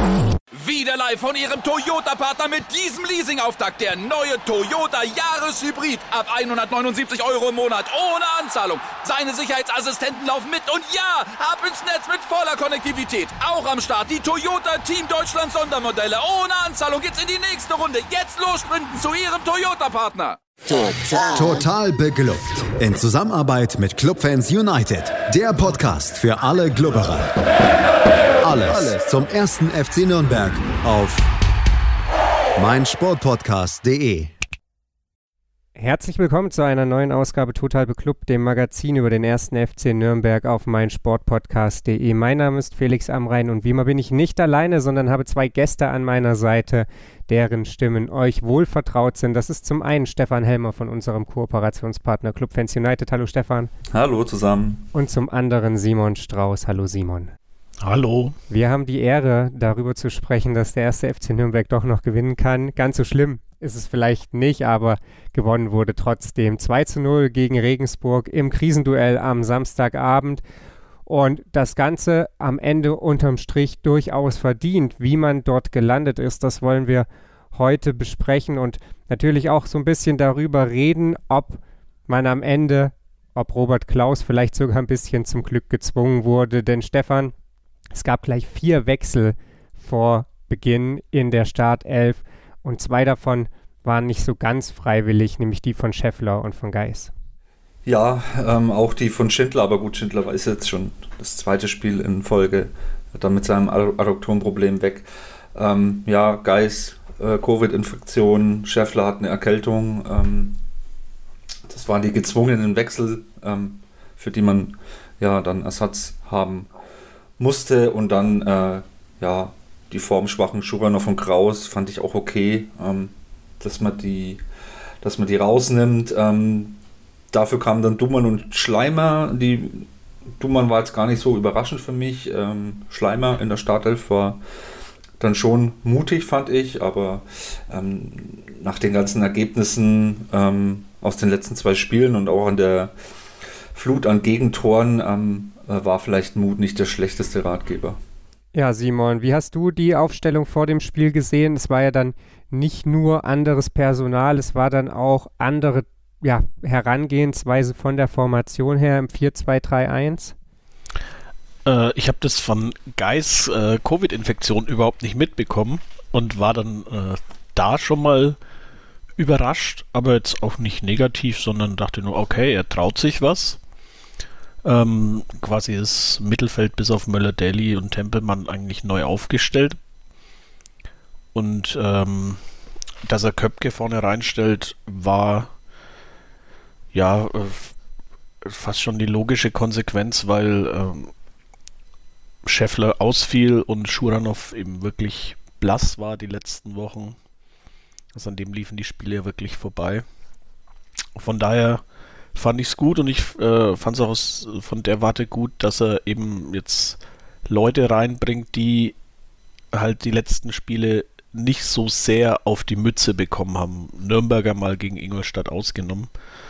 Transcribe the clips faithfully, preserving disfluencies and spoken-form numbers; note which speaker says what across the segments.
Speaker 1: Wieder live von Ihrem Toyota-Partner mit diesem Leasing-Auftakt. Der neue Toyota Jahreshybrid. Ab hundertneunundsiebzig Euro im Monat. Ohne Anzahlung. Seine Sicherheitsassistenten laufen mit. Und ja, ab ins Netz mit voller Konnektivität. Auch am Start die Toyota Team Deutschland Sondermodelle. Ohne Anzahlung geht's in die nächste Runde. Jetzt los sprinten zu Ihrem Toyota-Partner.
Speaker 2: Total. Total beglückt. In Zusammenarbeit mit Clubfans United. Der Podcast für alle Glubberer. Alles, Alles zum ersten F C Nürnberg auf meinsportpodcast punkt de.
Speaker 3: Herzlich willkommen zu einer neuen Ausgabe Total Beklubbt, dem Magazin über den ersten F C Nürnberg auf meinsportpodcast punkt de. Mein Name ist Felix Amrain und wie immer bin ich nicht alleine, sondern habe zwei Gäste an meiner Seite, deren Stimmen euch wohl vertraut sind. Das ist zum einen Stefan Helmer von unserem Kooperationspartner Clubfans United. Hallo Stefan.
Speaker 4: Hallo zusammen.
Speaker 3: Und zum anderen Simon Strauß. Hallo Simon.
Speaker 5: Hallo.
Speaker 3: Wir haben die Ehre, darüber zu sprechen, dass der erste F C Nürnberg doch noch gewinnen kann. Ganz so schlimm ist es vielleicht nicht, aber gewonnen wurde trotzdem zwei zu null gegen Regensburg im Krisenduell am Samstagabend. Und das Ganze am Ende unterm Strich durchaus verdient. Wie man dort gelandet ist, das wollen wir heute besprechen und natürlich auch so ein bisschen darüber reden, ob man am Ende, ob Robert Klaus vielleicht sogar ein bisschen zum Glück gezwungen wurde. Denn Stefan, es gab gleich vier Wechsel vor Beginn in der Startelf und zwei davon waren nicht so ganz freiwillig, nämlich die von Scheffler und von Geis.
Speaker 4: Ja, ähm, auch die von Schindler, aber gut, Schindler ist jetzt schon das zweite Spiel in Folge, dann mit seinem Adduktorenproblem weg. Ähm, ja, Geis, äh, Covid-Infektion, Scheffler hat eine Erkältung. Ähm, das waren die gezwungenen Wechsel, ähm, für die man ja dann Ersatz haben musste, und dann äh, ja die formschwachen Schuranov und Kraus fand ich auch okay, ähm, dass man die dass man die rausnimmt. Ähm, dafür kamen dann Dumann und Schleimer. Die Dumann war jetzt gar nicht so überraschend für mich. Ähm, Schleimer in der Startelf war dann schon mutig, fand ich, aber ähm, nach den ganzen Ergebnissen ähm, aus den letzten zwei Spielen und auch an der Flut an Gegentoren ähm, war vielleicht Mut nicht der schlechteste Ratgeber.
Speaker 3: Ja, Simon, wie hast du die Aufstellung vor dem Spiel gesehen? Es war ja dann nicht nur anderes Personal, es war dann auch andere ja, Herangehensweise von der Formation her im vier zwei drei eins.
Speaker 5: Äh, ich habe das von Geis äh, Covid-Infektion überhaupt nicht mitbekommen und war dann äh, da schon mal überrascht, aber jetzt auch nicht negativ, sondern dachte nur, okay, er traut sich was. Ähm, quasi das Mittelfeld bis auf Möller-Daly und Tempelmann eigentlich neu aufgestellt. Und ähm, dass er Köpke vorne reinstellt, war ja äh, fast schon die logische Konsequenz, weil ähm, Scheffler ausfiel und Schuranov eben wirklich blass war die letzten Wochen. Also an dem liefen die Spiele ja wirklich vorbei. Von daher fand ich es gut und ich äh, fand es auch aus, von der Warte gut, dass er eben jetzt Leute reinbringt, die halt die letzten Spiele nicht so sehr auf die Mütze bekommen haben. Nürnberger mal gegen Ingolstadt ausgenommen.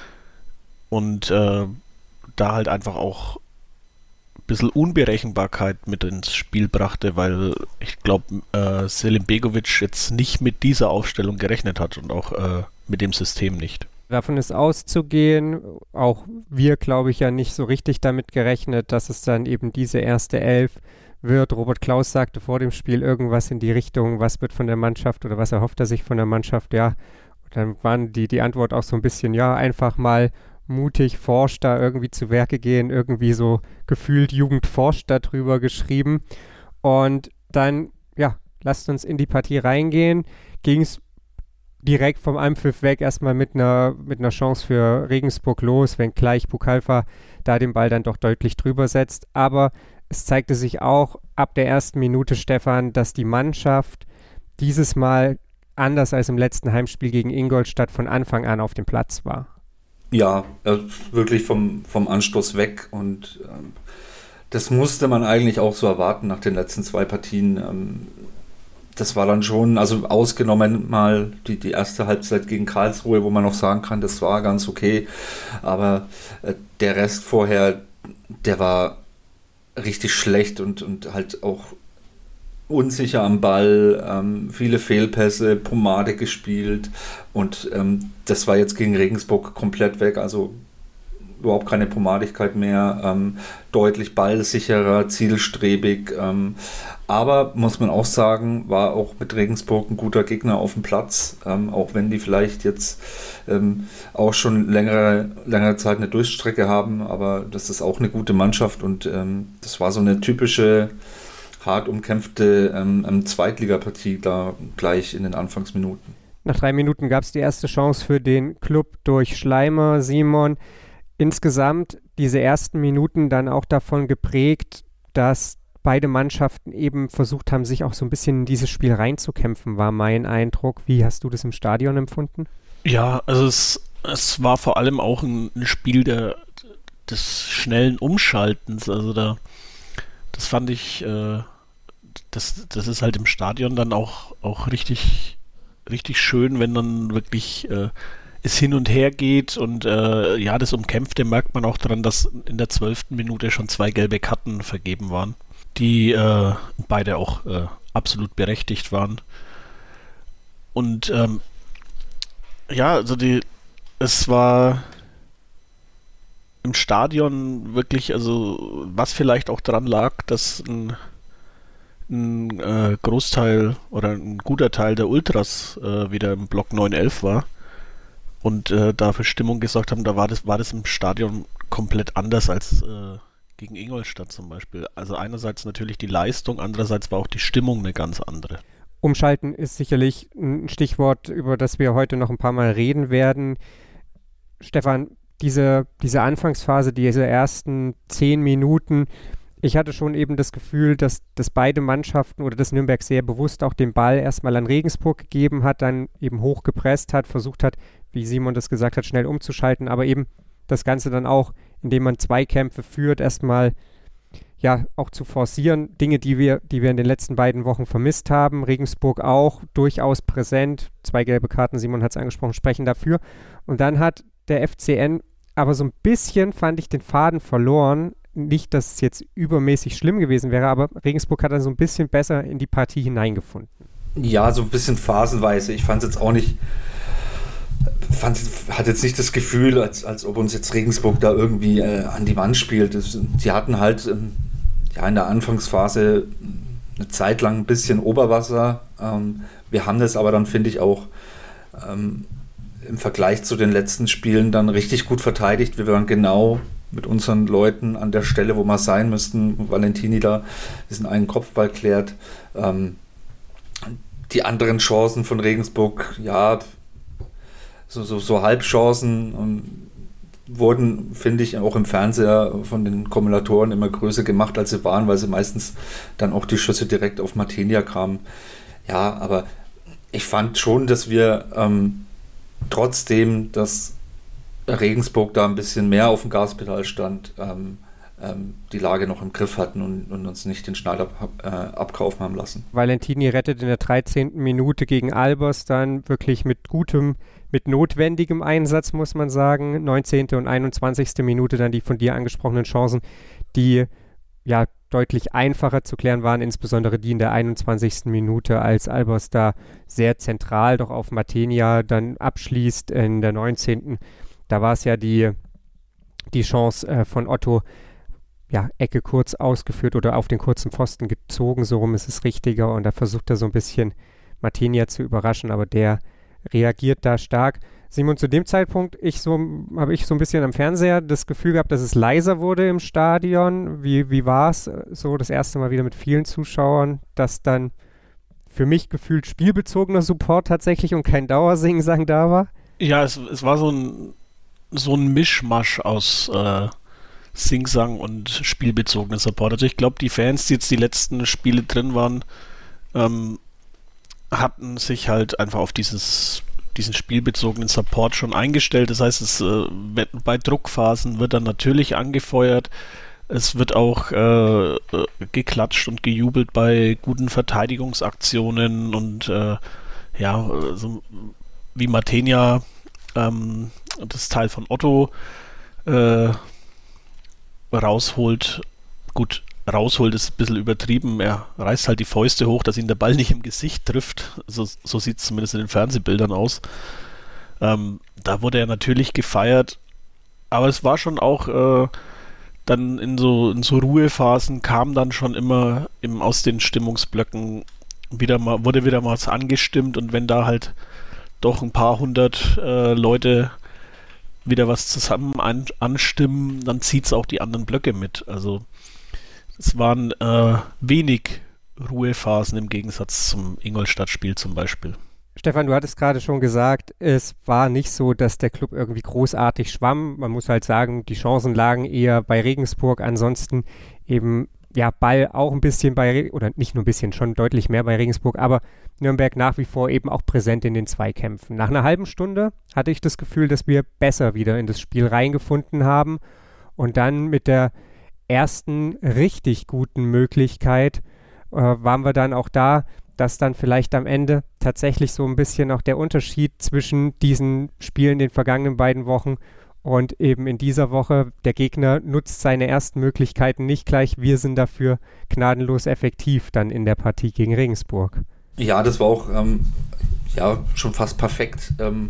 Speaker 5: Und äh, da halt einfach auch ein bisschen Unberechenbarkeit mit ins Spiel brachte, weil ich glaube, äh, Selim Begovic jetzt nicht mit dieser Aufstellung gerechnet hat und auch äh, mit dem System nicht.
Speaker 3: Davon ist auszugehen, auch wir, glaube ich, ja nicht so richtig damit gerechnet, dass es dann eben diese erste Elf wird. Robert Klaus sagte vor dem Spiel irgendwas in die Richtung, was wird von der Mannschaft oder was erhofft er sich von der Mannschaft, ja. Und dann waren die, die Antwort auch so ein bisschen, ja, einfach mal mutig forscht da irgendwie zu Werke gehen, irgendwie so gefühlt Jugend forscht darüber geschrieben. Und dann, ja, lasst uns in die Partie reingehen. Ging es direkt vom Anpfiff weg erstmal mit einer mit einer Chance für Regensburg los, wenngleich Pukalfa da den Ball dann doch deutlich drüber setzt. Aber es zeigte sich auch ab der ersten Minute, Stefan, dass die Mannschaft dieses Mal anders als im letzten Heimspiel gegen Ingolstadt von Anfang an auf dem Platz war.
Speaker 4: Ja, wirklich vom, vom Anstoß weg, und ähm, das musste man eigentlich auch so erwarten nach den letzten zwei Partien. Ähm, das war dann schon, also ausgenommen mal die, die erste Halbzeit gegen Karlsruhe, wo man noch sagen kann, das war ganz okay, aber äh, der Rest vorher, der war richtig schlecht und, und halt auch unsicher am Ball, ähm, viele Fehlpässe, Pomade gespielt und ähm, das war jetzt gegen Regensburg komplett weg, also überhaupt keine Pomadigkeit mehr, ähm, deutlich ballsicherer, zielstrebig, ähm, aber muss man auch sagen, war auch mit Regensburg ein guter Gegner auf dem Platz, ähm, auch wenn die vielleicht jetzt ähm, auch schon längere, längere Zeit eine Durchstrecke haben, aber das ist auch eine gute Mannschaft und ähm, das war so eine typische hart umkämpfte ähm, Zweitligapartie da gleich in den Anfangsminuten.
Speaker 3: Nach drei Minuten gab es die erste Chance für den Club durch Schleimer, Simon. Insgesamt diese ersten Minuten dann auch davon geprägt, dass beide Mannschaften eben versucht haben, sich auch so ein bisschen in dieses Spiel reinzukämpfen, war mein Eindruck. Wie hast du das im Stadion empfunden?
Speaker 5: Ja, also es, es war vor allem auch ein, ein Spiel der, des schnellen Umschaltens. Also da, das fand ich, äh, das, das ist halt im Stadion dann auch, auch richtig, richtig schön, wenn dann wirklich äh, es hin und her geht und äh, ja, das Umkämpfte merkt man auch daran, dass in der zwölften Minute schon zwei gelbe Karten vergeben waren, die äh, beide auch äh, absolut berechtigt waren. Und ähm, ja, also die, es war im Stadion wirklich, also was vielleicht auch daran lag, dass ein, ein äh, Großteil oder ein guter Teil der Ultras äh, wieder im Block neun elf war und äh, da für Stimmung gesorgt haben, da war das, war das im Stadion komplett anders als äh, gegen Ingolstadt zum Beispiel. Also einerseits natürlich die Leistung, andererseits war auch die Stimmung eine ganz andere.
Speaker 3: Umschalten ist sicherlich ein Stichwort, über das wir heute noch ein paar Mal reden werden. Stefan, diese, diese Anfangsphase, diese ersten zehn Minuten, ich hatte schon eben das Gefühl, dass, dass beide Mannschaften oder dass Nürnberg sehr bewusst auch den Ball erstmal an Regensburg gegeben hat, dann eben hochgepresst hat, versucht hat, wie Simon das gesagt hat, schnell umzuschalten, aber eben das Ganze dann auch, indem man Zweikämpfe führt, erstmal ja auch zu forcieren. Dinge, die wir, die wir in den letzten beiden Wochen vermisst haben. Regensburg auch durchaus präsent. Zwei gelbe Karten, Simon hat es angesprochen, sprechen dafür. Und dann hat der F C N aber so ein bisschen, fand ich, den Faden verloren. Nicht, dass es jetzt übermäßig schlimm gewesen wäre, aber Regensburg hat dann so ein bisschen besser in die Partie hineingefunden.
Speaker 4: Ja, so ein bisschen phasenweise. Ich fand es jetzt auch nicht, fand, hat jetzt nicht das Gefühl, als, als ob uns jetzt Regensburg da irgendwie äh, an die Wand spielt. Das, die hatten halt ähm, ja, in der Anfangsphase eine Zeit lang ein bisschen Oberwasser. Ähm, wir haben das aber dann, finde ich, auch ähm, im Vergleich zu den letzten Spielen dann richtig gut verteidigt. Wir waren genau mit unseren Leuten an der Stelle, wo wir sein müssten. Valentini da diesen einen Kopfball klärt. Ähm, die anderen Chancen von Regensburg, ja, so, so, so Halbchancen um, wurden, finde ich, auch im Fernseher von den Kommentatoren immer größer gemacht, als sie waren, weil sie meistens dann auch die Schüsse direkt auf Martinia kamen. Ja, aber ich fand schon, dass wir ähm, trotzdem, dass Regensburg da ein bisschen mehr auf dem Gaspedal stand, ähm, ähm, die Lage noch im Griff hatten und, und uns nicht den Schneider äh, abkaufen haben lassen.
Speaker 3: Valentini rettet in der dreizehnten Minute gegen Albers dann wirklich mit gutem, mit notwendigem Einsatz, muss man sagen. neunzehnte und einundzwanzigste Minute dann die von dir angesprochenen Chancen, die ja deutlich einfacher zu klären waren, insbesondere die in der einundzwanzigsten Minute, als Albers da sehr zentral doch auf Martinia dann abschließt in der neunzehnten Da war es ja die, die Chance äh, von Otto, ja, Ecke kurz ausgeführt oder auf den kurzen Pfosten gezogen, so rum ist es richtiger, und da versucht er so ein bisschen Martinia zu überraschen, aber der reagiert da stark. Simon, zu dem Zeitpunkt ich so, habe ich so ein bisschen am Fernseher das Gefühl gehabt, dass es leiser wurde im Stadion. Wie, wie war es so das erste Mal wieder mit vielen Zuschauern, dass dann für mich gefühlt spielbezogener Support tatsächlich und kein Dauersingsang da war?
Speaker 5: Ja, es, es war so ein so ein Mischmasch aus äh, Singsang und spielbezogener Support. Also ich glaube, die Fans, die jetzt die letzten Spiele drin waren, ähm, hatten sich halt einfach auf dieses, diesen spielbezogenen Support schon eingestellt. Das heißt, es äh, bei Druckphasen wird dann natürlich angefeuert. Es wird auch äh, geklatscht und gejubelt bei guten Verteidigungsaktionen und äh, ja, so wie Martinia ähm, das Teil von Otto äh, rausholt. Gut, rausholt, ist ein bisschen übertrieben. Er reißt halt die Fäuste hoch, dass ihn der Ball nicht im Gesicht trifft. So, so sieht es zumindest in den Fernsehbildern aus. Ähm, da wurde er natürlich gefeiert, aber es war schon auch äh, dann in so, in so Ruhephasen kam dann schon immer im, aus den Stimmungsblöcken wieder mal, wurde wieder mal was angestimmt, und wenn da halt doch ein paar hundert äh, Leute wieder was zusammen an, anstimmen, dann zieht es auch die anderen Blöcke mit. Also es waren äh, wenig Ruhephasen im Gegensatz zum Ingolstadt-Spiel zum Beispiel.
Speaker 3: Stefan, du hattest gerade schon gesagt, es war nicht so, dass der Club irgendwie großartig schwamm. Man muss halt sagen, die Chancen lagen eher bei Regensburg. Ansonsten eben, ja, Ball auch ein bisschen bei, oder nicht nur ein bisschen, schon deutlich mehr bei Regensburg, aber Nürnberg nach wie vor eben auch präsent in den Zweikämpfen. Nach einer halben Stunde hatte ich das Gefühl, dass wir besser wieder in das Spiel reingefunden haben, und dann mit der ersten richtig guten Möglichkeit äh, waren wir dann auch da, dass dann vielleicht am Ende tatsächlich so ein bisschen auch der Unterschied zwischen diesen Spielen den vergangenen beiden Wochen und eben in dieser Woche, der Gegner nutzt seine ersten Möglichkeiten nicht gleich, wir sind dafür gnadenlos effektiv dann in der Partie gegen Regensburg.
Speaker 4: Ja, das war auch ähm, ja, schon fast perfekt ähm,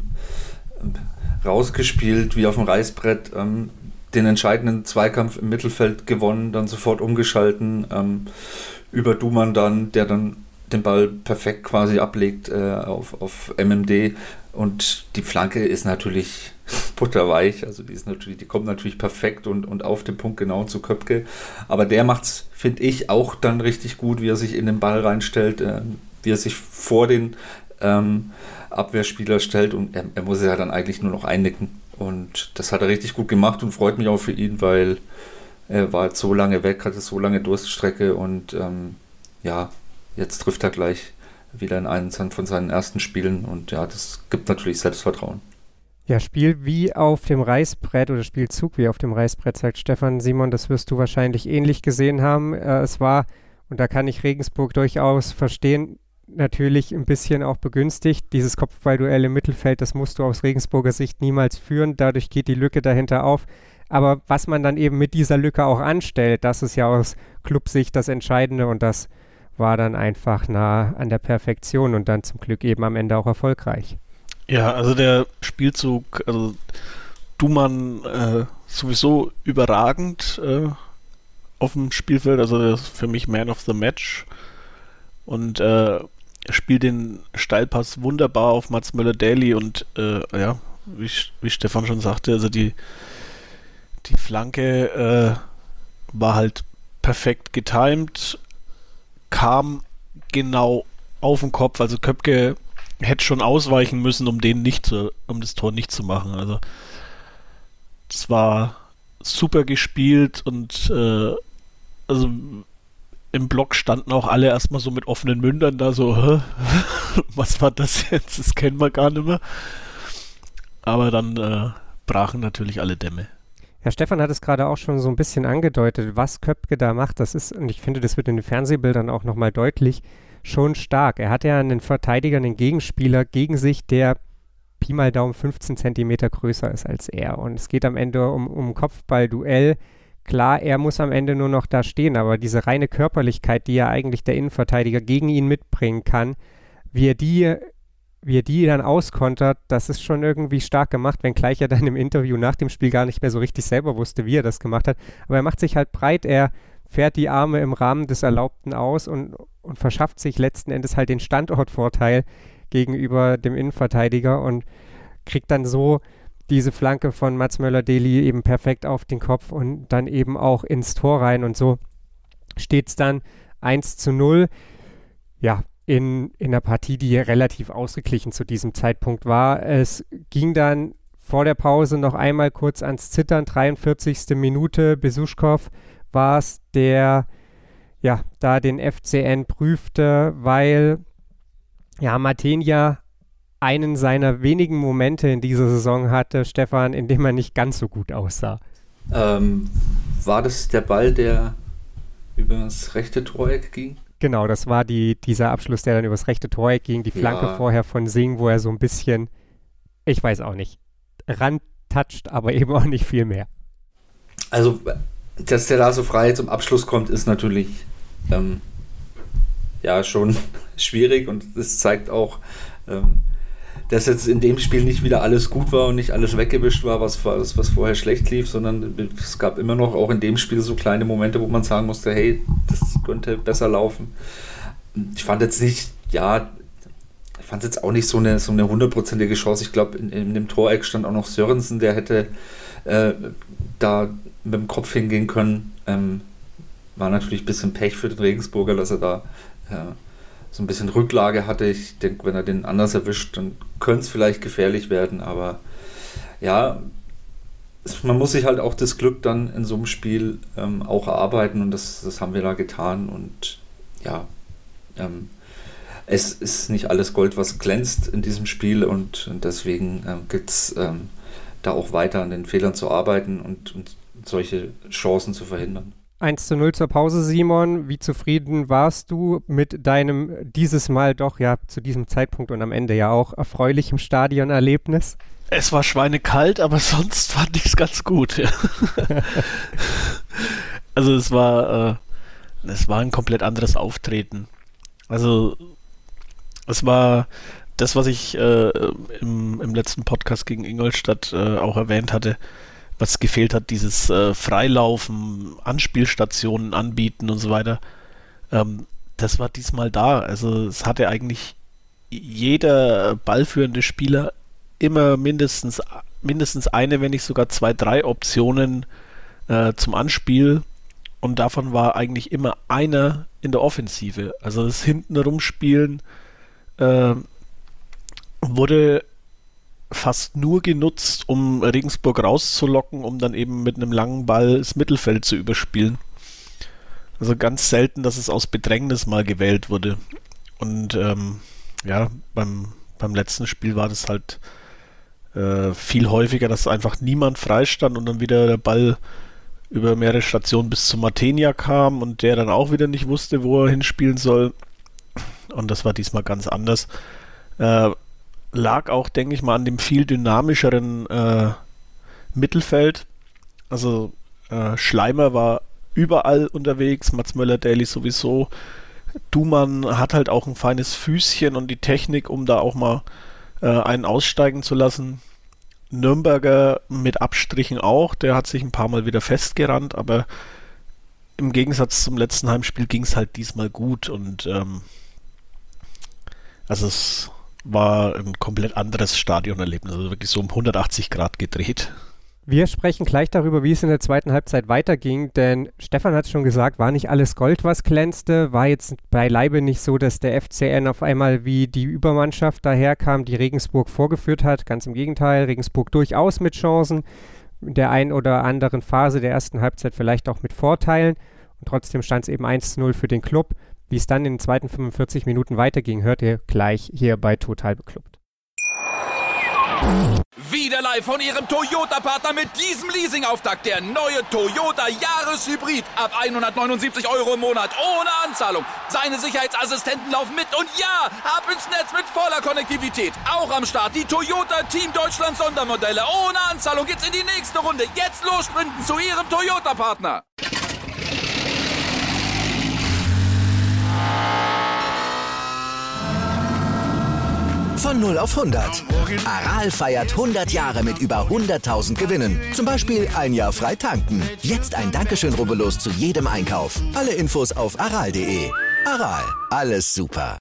Speaker 4: rausgespielt, wie auf dem Reißbrett, ähm, den entscheidenden Zweikampf im Mittelfeld gewonnen, dann sofort umgeschalten, ähm, über Duman dann, der dann den Ball perfekt quasi ablegt äh, auf, auf M M D, und die Flanke ist natürlich butterweich, also die ist natürlich, die kommt natürlich perfekt und, und auf den Punkt genau zu Köpke, aber der macht's, finde ich, auch dann richtig gut, wie er sich in den Ball reinstellt, äh, wie er sich vor den ähm, Abwehrspieler stellt, und er, er muss ja dann eigentlich nur noch einnicken, und das hat er richtig gut gemacht und freut mich auch für ihn, weil er war jetzt so lange weg, hatte so lange Durststrecke, und ähm, ja, jetzt trifft er gleich wieder in einem von seinen ersten Spielen, und ja, das gibt natürlich Selbstvertrauen.
Speaker 3: Ja, Spiel wie auf dem Reißbrett oder Spielzug wie auf dem Reißbrett, sagt Stefan. Simon, das wirst du wahrscheinlich ähnlich gesehen haben. Äh, es war, und da kann ich Regensburg durchaus verstehen, natürlich ein bisschen auch begünstigt. Dieses Kopfballduell im Mittelfeld, das musst du aus Regensburger Sicht niemals führen. Dadurch geht die Lücke dahinter auf. Aber was man dann eben mit dieser Lücke auch anstellt, das ist ja aus Clubsicht das Entscheidende, und das war dann einfach nah an der Perfektion und dann zum Glück eben am Ende auch erfolgreich.
Speaker 5: Ja, also der Spielzug, also Duman äh, sowieso überragend äh, auf dem Spielfeld, also das ist für mich Man of the Match, und äh, spielt den Steilpass wunderbar auf Mats Möller-Daly, und äh, ja, wie, wie Stefan schon sagte, also die, die Flanke äh, war halt perfekt getimed, kam genau auf den Kopf, also Köpke hätte schon ausweichen müssen, um den nicht zu, um das Tor nicht zu machen. Also es war super gespielt, und äh, also im Block standen auch alle erstmal so mit offenen Mündern da, so, hä? Was war das jetzt? Das kennen wir gar nicht mehr. Aber dann äh, brachen natürlich alle Dämme.
Speaker 3: Ja, Stefan hat es gerade auch schon so ein bisschen angedeutet, was Köpke da macht. Das ist, und ich finde, das wird in den Fernsehbildern auch nochmal deutlich, schon stark. Er hat ja einen Verteidiger, einen Gegenspieler gegen sich, der Pi mal Daumen fünfzehn Zentimeter größer ist als er. Und es geht am Ende um, um Kopfballduell. Klar, er muss am Ende nur noch da stehen, aber diese reine Körperlichkeit, die ja eigentlich der Innenverteidiger gegen ihn mitbringen kann, wie er die... wie er die dann auskontert, das ist schon irgendwie stark gemacht, wenngleich er dann im Interview nach dem Spiel gar nicht mehr so richtig selber wusste, wie er das gemacht hat. Aber er macht sich halt breit, er fährt die Arme im Rahmen des Erlaubten aus und, und verschafft sich letzten Endes halt den Standortvorteil gegenüber dem Innenverteidiger und kriegt dann so diese Flanke von Mats Möller-Daly eben perfekt auf den Kopf und dann eben auch ins Tor rein, und so steht es dann eins zu null. Ja, in, in einer Partie, die relativ ausgeglichen zu diesem Zeitpunkt war. Es ging dann vor der Pause noch einmal kurz ans Zittern, dreiundvierzigste Minute, Besuschkow war es, der ja da den F C N prüfte, weil ja Matenia einen seiner wenigen Momente in dieser Saison hatte, Stefan, in dem er nicht ganz so gut aussah.
Speaker 4: Ähm, war das der Ball, der über das rechte Toreck ging?
Speaker 3: Genau, das war die, dieser Abschluss, der dann übers rechte Toreck ging. Die Flanke ja. vorher von Singh, wo er so ein bisschen, ich weiß auch nicht, rantatscht, aber eben auch nicht viel mehr.
Speaker 4: Also dass der da so frei zum Abschluss kommt, ist natürlich ähm, ja schon schwierig und es zeigt auch, ähm, dass jetzt in dem Spiel nicht wieder alles gut war und nicht alles weggewischt war, was, was, was vorher schlecht lief, sondern es gab immer noch auch in dem Spiel so kleine Momente, wo man sagen musste, hey, das könnte besser laufen. Ich fand jetzt nicht, ja, ich fand jetzt auch nicht so eine so eine hundertprozentige Chance. Ich glaube, in, in dem Toreck stand auch noch Sörensen, der hätte äh, da mit dem Kopf hingehen können. Ähm, war natürlich ein bisschen Pech für den Regensburger, dass er da äh, so ein bisschen Rücklage hatte. Ich denke, wenn er den anders erwischt, dann könnte es vielleicht gefährlich werden, aber ja, man muss sich halt auch das Glück dann in so einem Spiel ähm, auch erarbeiten und das, das haben wir da getan und ja, ähm, es ist nicht alles Gold, was glänzt in diesem Spiel und, und deswegen ähm, gibt es ähm, da auch weiter an den Fehlern zu arbeiten und, und solche Chancen zu verhindern.
Speaker 3: eins zu null zur Pause, Simon. Wie zufrieden warst du mit deinem dieses Mal doch, ja, zu diesem Zeitpunkt und am Ende ja auch erfreulichem Stadionerlebnis?
Speaker 5: Es war schweinekalt, aber sonst fand ich es ganz gut. Ja. Also es war, äh, es war ein komplett anderes Auftreten. Also es war das, was ich äh, im, im letzten Podcast gegen Ingolstadt äh, auch erwähnt hatte, was gefehlt hat, dieses äh, Freilaufen, Anspielstationen anbieten und so weiter. Ähm, das war diesmal da. Also es hatte eigentlich jeder ballführende Spieler immer mindestens, mindestens eine, wenn nicht sogar zwei, drei Optionen äh, zum Anspiel und davon war eigentlich immer einer in der Offensive. Also das hinten rumspielen äh, wurde fast nur genutzt, um Regensburg rauszulocken, um dann eben mit einem langen Ball das Mittelfeld zu überspielen. Also ganz selten, dass es aus Bedrängnis mal gewählt wurde. Und ähm, ja, beim, beim letzten Spiel war das halt äh, viel häufiger, dass einfach niemand freistand und dann wieder der Ball über mehrere Stationen bis zu Matenia kam und der dann auch wieder nicht wusste, wo er hinspielen soll. Und das war diesmal ganz anders. Äh, lag auch, denke ich mal, an dem viel dynamischeren äh, Mittelfeld. Also äh, Schleimer war überall unterwegs, Mats Möller-Daly sowieso. Dumann hat halt auch ein feines Füßchen und die Technik, um da auch mal äh, einen aussteigen zu lassen. Nürnberger mit Abstrichen auch, der hat sich ein paar Mal wieder festgerannt, aber im Gegensatz zum letzten Heimspiel ging es halt diesmal gut und ähm, also es war ein komplett anderes Stadionerlebnis, also wirklich so um hundertachtzig Grad gedreht.
Speaker 3: Wir sprechen gleich darüber, wie es in der zweiten Halbzeit weiterging, denn Stefan hat es schon gesagt, war nicht alles Gold, was glänzte, war jetzt beileibe nicht so, dass der F C N auf einmal wie die Übermannschaft daherkam, die Regensburg vorgeführt hat, ganz im Gegenteil, Regensburg durchaus mit Chancen, in der einen oder anderen Phase der ersten Halbzeit vielleicht auch mit Vorteilen und trotzdem stand es eben eins zu null für den Club. Wie es dann in den zweiten fünfundvierzig Minuten weiterging, hört ihr gleich hier bei Total Beklubbt.
Speaker 1: Wieder live von Ihrem Toyota-Partner mit diesem Leasing-Auftakt. Der neue Toyota Jahreshybrid. Ab hundertneunundsiebzig Euro im Monat. Ohne Anzahlung. Seine Sicherheitsassistenten laufen mit. Und ja, ab ins Netz mit voller Konnektivität. Auch am Start die Toyota Team Deutschland Sondermodelle. Ohne Anzahlung geht's in die nächste Runde. Jetzt los sprinten zu Ihrem Toyota-Partner.
Speaker 6: Von null auf hundert. Aral feiert hundert Jahre mit über hunderttausend Gewinnen. Zum Beispiel ein Jahr frei tanken. Jetzt ein Dankeschön, rubbellos zu jedem Einkauf. Alle Infos auf aral punkt de. Aral, alles super.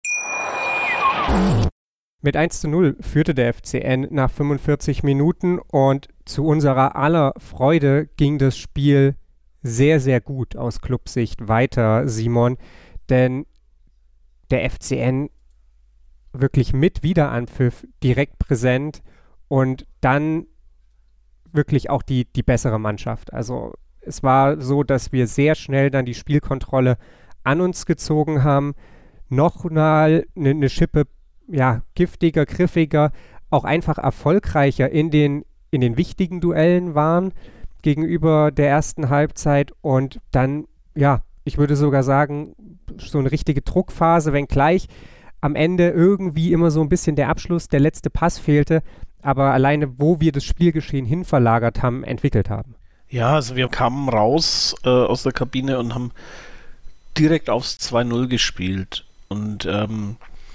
Speaker 3: Mit eins zu null führte der F C N nach fünfundvierzig Minuten und zu unserer aller Freude ging das Spiel sehr, sehr gut aus Clubsicht weiter, Simon. Denn der F C N wirklich mit Wiederanpfiff direkt präsent und dann wirklich auch die, die bessere Mannschaft. Also es war so, dass wir sehr schnell dann die Spielkontrolle an uns gezogen haben, noch mal eine ne Schippe ja, giftiger, griffiger, auch einfach erfolgreicher in den, in den wichtigen Duellen waren gegenüber der ersten Halbzeit und dann, ja, ich würde sogar sagen, so eine richtige Druckphase, wenngleich am Ende irgendwie immer so ein bisschen der Abschluss, der letzte Pass fehlte, aber alleine, wo wir das Spielgeschehen hin verlagert haben, entwickelt haben.
Speaker 5: Ja, also wir kamen raus äh, aus der Kabine und haben direkt aufs zwei null gespielt. Und ähm,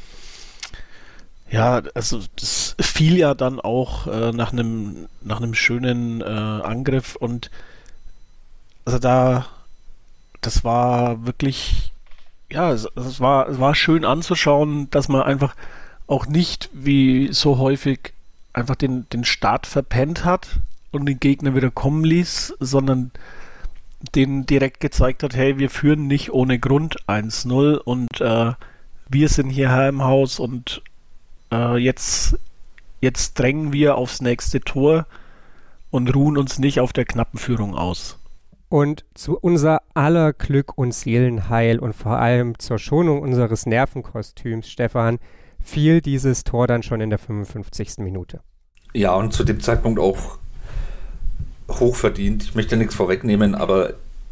Speaker 5: ja, also das fiel ja dann auch äh, nach einem nach einem schönen äh, Angriff und also da das war wirklich ja, es, es war es war schön anzuschauen, dass man einfach auch nicht wie so häufig einfach den den Start verpennt hat und den Gegner wieder kommen ließ, sondern denen direkt gezeigt hat, hey, wir führen nicht ohne Grund eins null und äh, wir sind hierher im Haus und äh, jetzt, jetzt drängen wir aufs nächste Tor und ruhen uns nicht auf der knappen Führung aus.
Speaker 3: Und zu unser aller Glück und Seelenheil und vor allem zur Schonung unseres Nervenkostüms, Stefan, fiel dieses Tor dann schon in der fünfundfünfzigsten Minute.
Speaker 4: Ja, und zu dem Zeitpunkt auch hochverdient. Ich möchte nichts vorwegnehmen, aber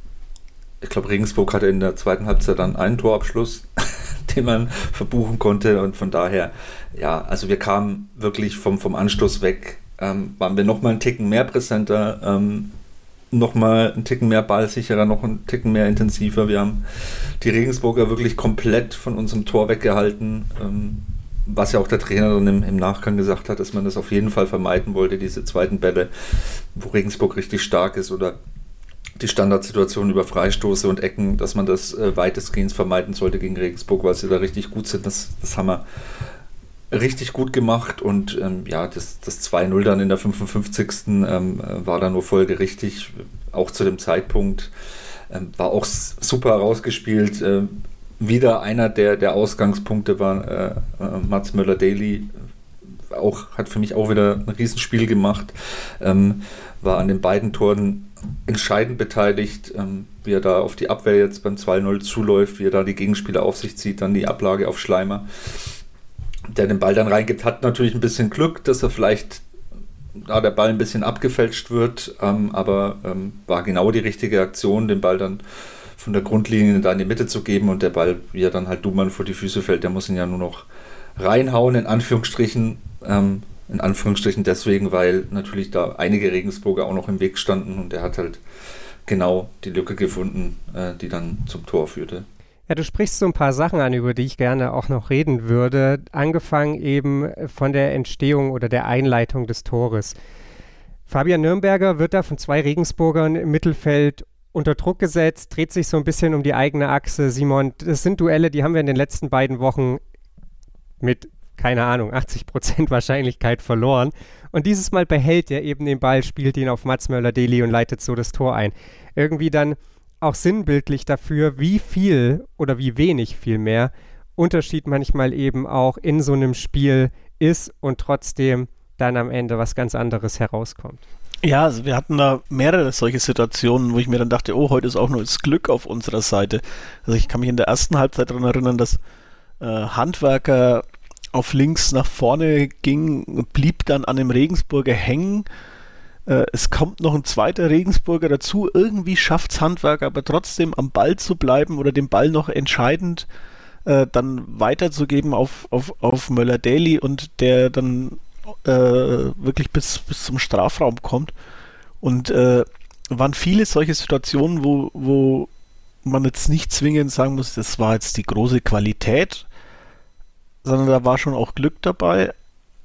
Speaker 4: ich glaube, Regensburg hatte in der zweiten Halbzeit dann einen Torabschluss, den man verbuchen konnte und von daher, ja, also wir kamen wirklich vom, vom Anstoß weg, ähm, waren wir nochmal einen Ticken mehr präsenter, ähm, nochmal einen Ticken mehr ballsicherer, noch einen Ticken mehr intensiver. Wir haben die Regensburger wirklich komplett von unserem Tor weggehalten, ähm, was ja auch der Trainer dann im, im Nachgang gesagt hat, dass man das auf jeden Fall vermeiden wollte, diese zweiten Bälle, wo Regensburg richtig stark ist oder die Standardsituation über Freistoße und Ecken, dass man das äh, weitestgehend vermeiden sollte gegen Regensburg, weil sie da richtig gut sind. Das, das haben wir richtig gut gemacht und ähm, ja, das, das zwei null dann in der fünfundfünfzigsten Ähm, war dann nur folgerichtig, auch zu dem Zeitpunkt. Ähm, war auch s- super rausgespielt. Ähm, wieder einer der, der Ausgangspunkte war äh, äh, Mats Möller-Daly. Auch, hat für mich auch wieder ein Riesenspiel gemacht. Ähm, war an den beiden Toren entscheidend beteiligt, ähm, wie er da auf die Abwehr jetzt beim zwei null zuläuft, wie er da die Gegenspieler auf sich zieht, dann die Ablage auf Schleimer, der den Ball dann reingibt, hat natürlich ein bisschen Glück, dass er vielleicht, da der Ball ein bisschen abgefälscht wird, ähm, aber ähm, war genau die richtige Aktion, den Ball dann von der Grundlinie da in die Mitte zu geben und der Ball, wie er dann halt Dumann vor die Füße fällt, der muss ihn ja nur noch reinhauen, in Anführungsstrichen, ähm, in Anführungsstrichen deswegen, weil natürlich da einige Regensburger auch noch im Weg standen und er hat halt genau die Lücke gefunden, äh, die dann zum Tor führte.
Speaker 3: Ja, du sprichst so ein paar Sachen an, über die ich gerne auch noch reden würde. Angefangen eben von der Entstehung oder der Einleitung des Tores. Fabian Nürnberger wird da von zwei Regensburgern im Mittelfeld unter Druck gesetzt, dreht sich so ein bisschen um die eigene Achse. Simon, das sind Duelle, die haben wir in den letzten beiden Wochen mit, keine Ahnung, achtzig Prozent Wahrscheinlichkeit verloren. Und dieses Mal behält er eben den Ball, spielt ihn auf Mats Möller-Daly und leitet so das Tor ein. Irgendwie dann auch sinnbildlich dafür, wie viel oder wie wenig vielmehr Unterschied manchmal eben auch in so einem Spiel ist und trotzdem dann am Ende was ganz anderes herauskommt.
Speaker 5: Ja, also wir hatten da mehrere solche Situationen, wo ich mir dann dachte, oh, heute ist auch nur das Glück auf unserer Seite. Also ich kann mich in der ersten Halbzeit daran erinnern, dass äh, Handwerker auf links nach vorne ging, blieb dann an dem Regensburger hängen. Äh, es kommt noch ein zweiter Regensburger dazu. Irgendwie schafft es Handwerker aber trotzdem am Ball zu bleiben oder den Ball noch entscheidend äh, dann weiterzugeben auf, auf, auf Möller-Daly und der dann äh, wirklich bis, bis zum Strafraum kommt. Und äh, waren viele solche Situationen, wo, wo man jetzt nicht zwingend sagen muss, das war jetzt die große Qualität, sondern da war schon auch Glück dabei.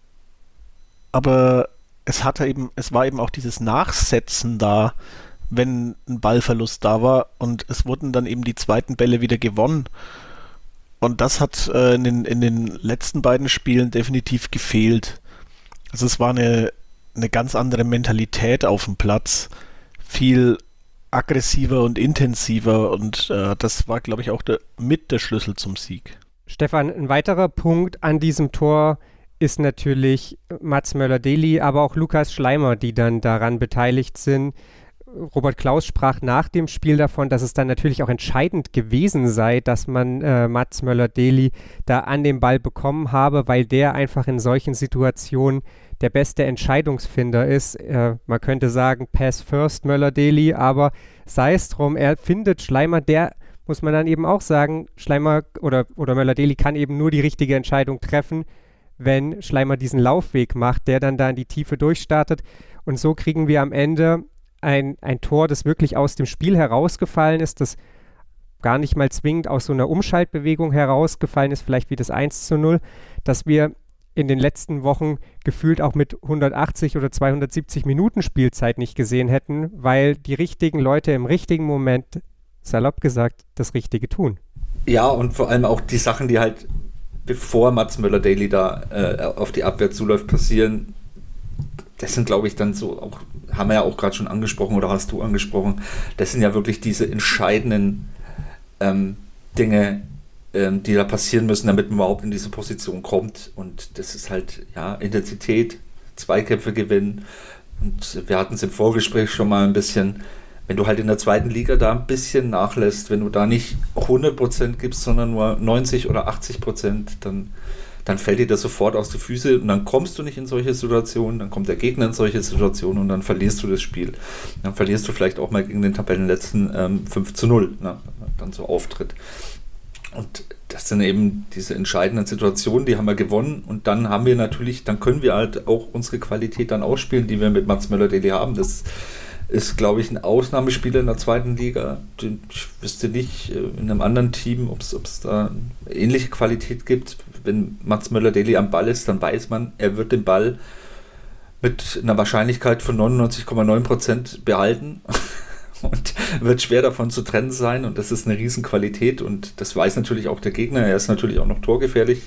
Speaker 5: Aber es hatte eben, es war eben auch dieses Nachsetzen da, wenn ein Ballverlust da war und es wurden dann eben die zweiten Bälle wieder gewonnen. Und das hat äh, in, den, in den letzten beiden Spielen definitiv gefehlt. Also es war eine, eine ganz andere Mentalität auf dem Platz, viel aggressiver und intensiver und äh, das war, glaube ich, auch der, mit der Schlüssel zum Sieg.
Speaker 3: Stefan, ein weiterer Punkt an diesem Tor ist natürlich Mats Möller-Daly, aber auch Lukas Schleimer, die dann daran beteiligt sind. Robert Klaus sprach nach dem Spiel davon, dass es dann natürlich auch entscheidend gewesen sei, dass man äh, Mats Möller-Daly da an den Ball bekommen habe, weil der einfach in solchen Situationen der beste Entscheidungsfinder ist. Äh, man könnte sagen, Pass first Möller-Daly, aber sei es drum, er findet Schleimer, der muss man dann eben auch sagen, Schleimer oder, oder Möller-Daly kann eben nur die richtige Entscheidung treffen, wenn Schleimer diesen Laufweg macht, der dann da in die Tiefe durchstartet. Und so kriegen wir am Ende ein, ein Tor, das wirklich aus dem Spiel herausgefallen ist, das gar nicht mal zwingend aus so einer Umschaltbewegung herausgefallen ist, vielleicht wie das eins zu null, dass wir in den letzten Wochen gefühlt auch mit hundertachtzig oder zweihundertsiebzig Minuten Spielzeit nicht gesehen hätten, weil die richtigen Leute im richtigen Moment, salopp gesagt, das Richtige tun.
Speaker 4: Ja, und vor allem auch die Sachen, die halt bevor Mats Möller-Dely da äh, auf die Abwehr zuläuft, passieren, das sind, glaube ich, dann so, auch haben wir ja auch gerade schon angesprochen oder hast du angesprochen, das sind ja wirklich diese entscheidenden ähm, Dinge, ähm, die da passieren müssen, damit man überhaupt in diese Position kommt. Und das ist halt, ja, Intensität, Zweikämpfe gewinnen. Und wir hatten es im Vorgespräch schon mal ein bisschen, wenn du halt in der zweiten Liga da ein bisschen nachlässt, wenn du da nicht hundert Prozent gibst, sondern nur neunzig oder achtzig Prozent, dann, dann fällt dir das sofort aus die Füße und dann kommst du nicht in solche Situationen, dann kommt der Gegner in solche Situationen und dann verlierst du das Spiel. Dann verlierst du vielleicht auch mal gegen den Tabellenletzten ähm, fünf zu null, ne, dann so auftritt. Und das sind eben diese entscheidenden Situationen, die haben wir gewonnen und dann haben wir natürlich, dann können wir halt auch unsere Qualität dann ausspielen, die wir mit Mats Möller-Dely haben. Das ist, glaube ich, ein Ausnahmespieler in der zweiten Liga. Ich wüsste nicht in einem anderen Team, ob es da ähnliche Qualität gibt. Wenn Mats Möller-Dely am Ball ist, dann weiß man, er wird den Ball mit einer Wahrscheinlichkeit von neunundneunzig Komma neun Prozent behalten und wird schwer davon zu trennen sein und das ist eine Riesenqualität und das weiß natürlich auch der Gegner. Er ist natürlich auch noch torgefährlich.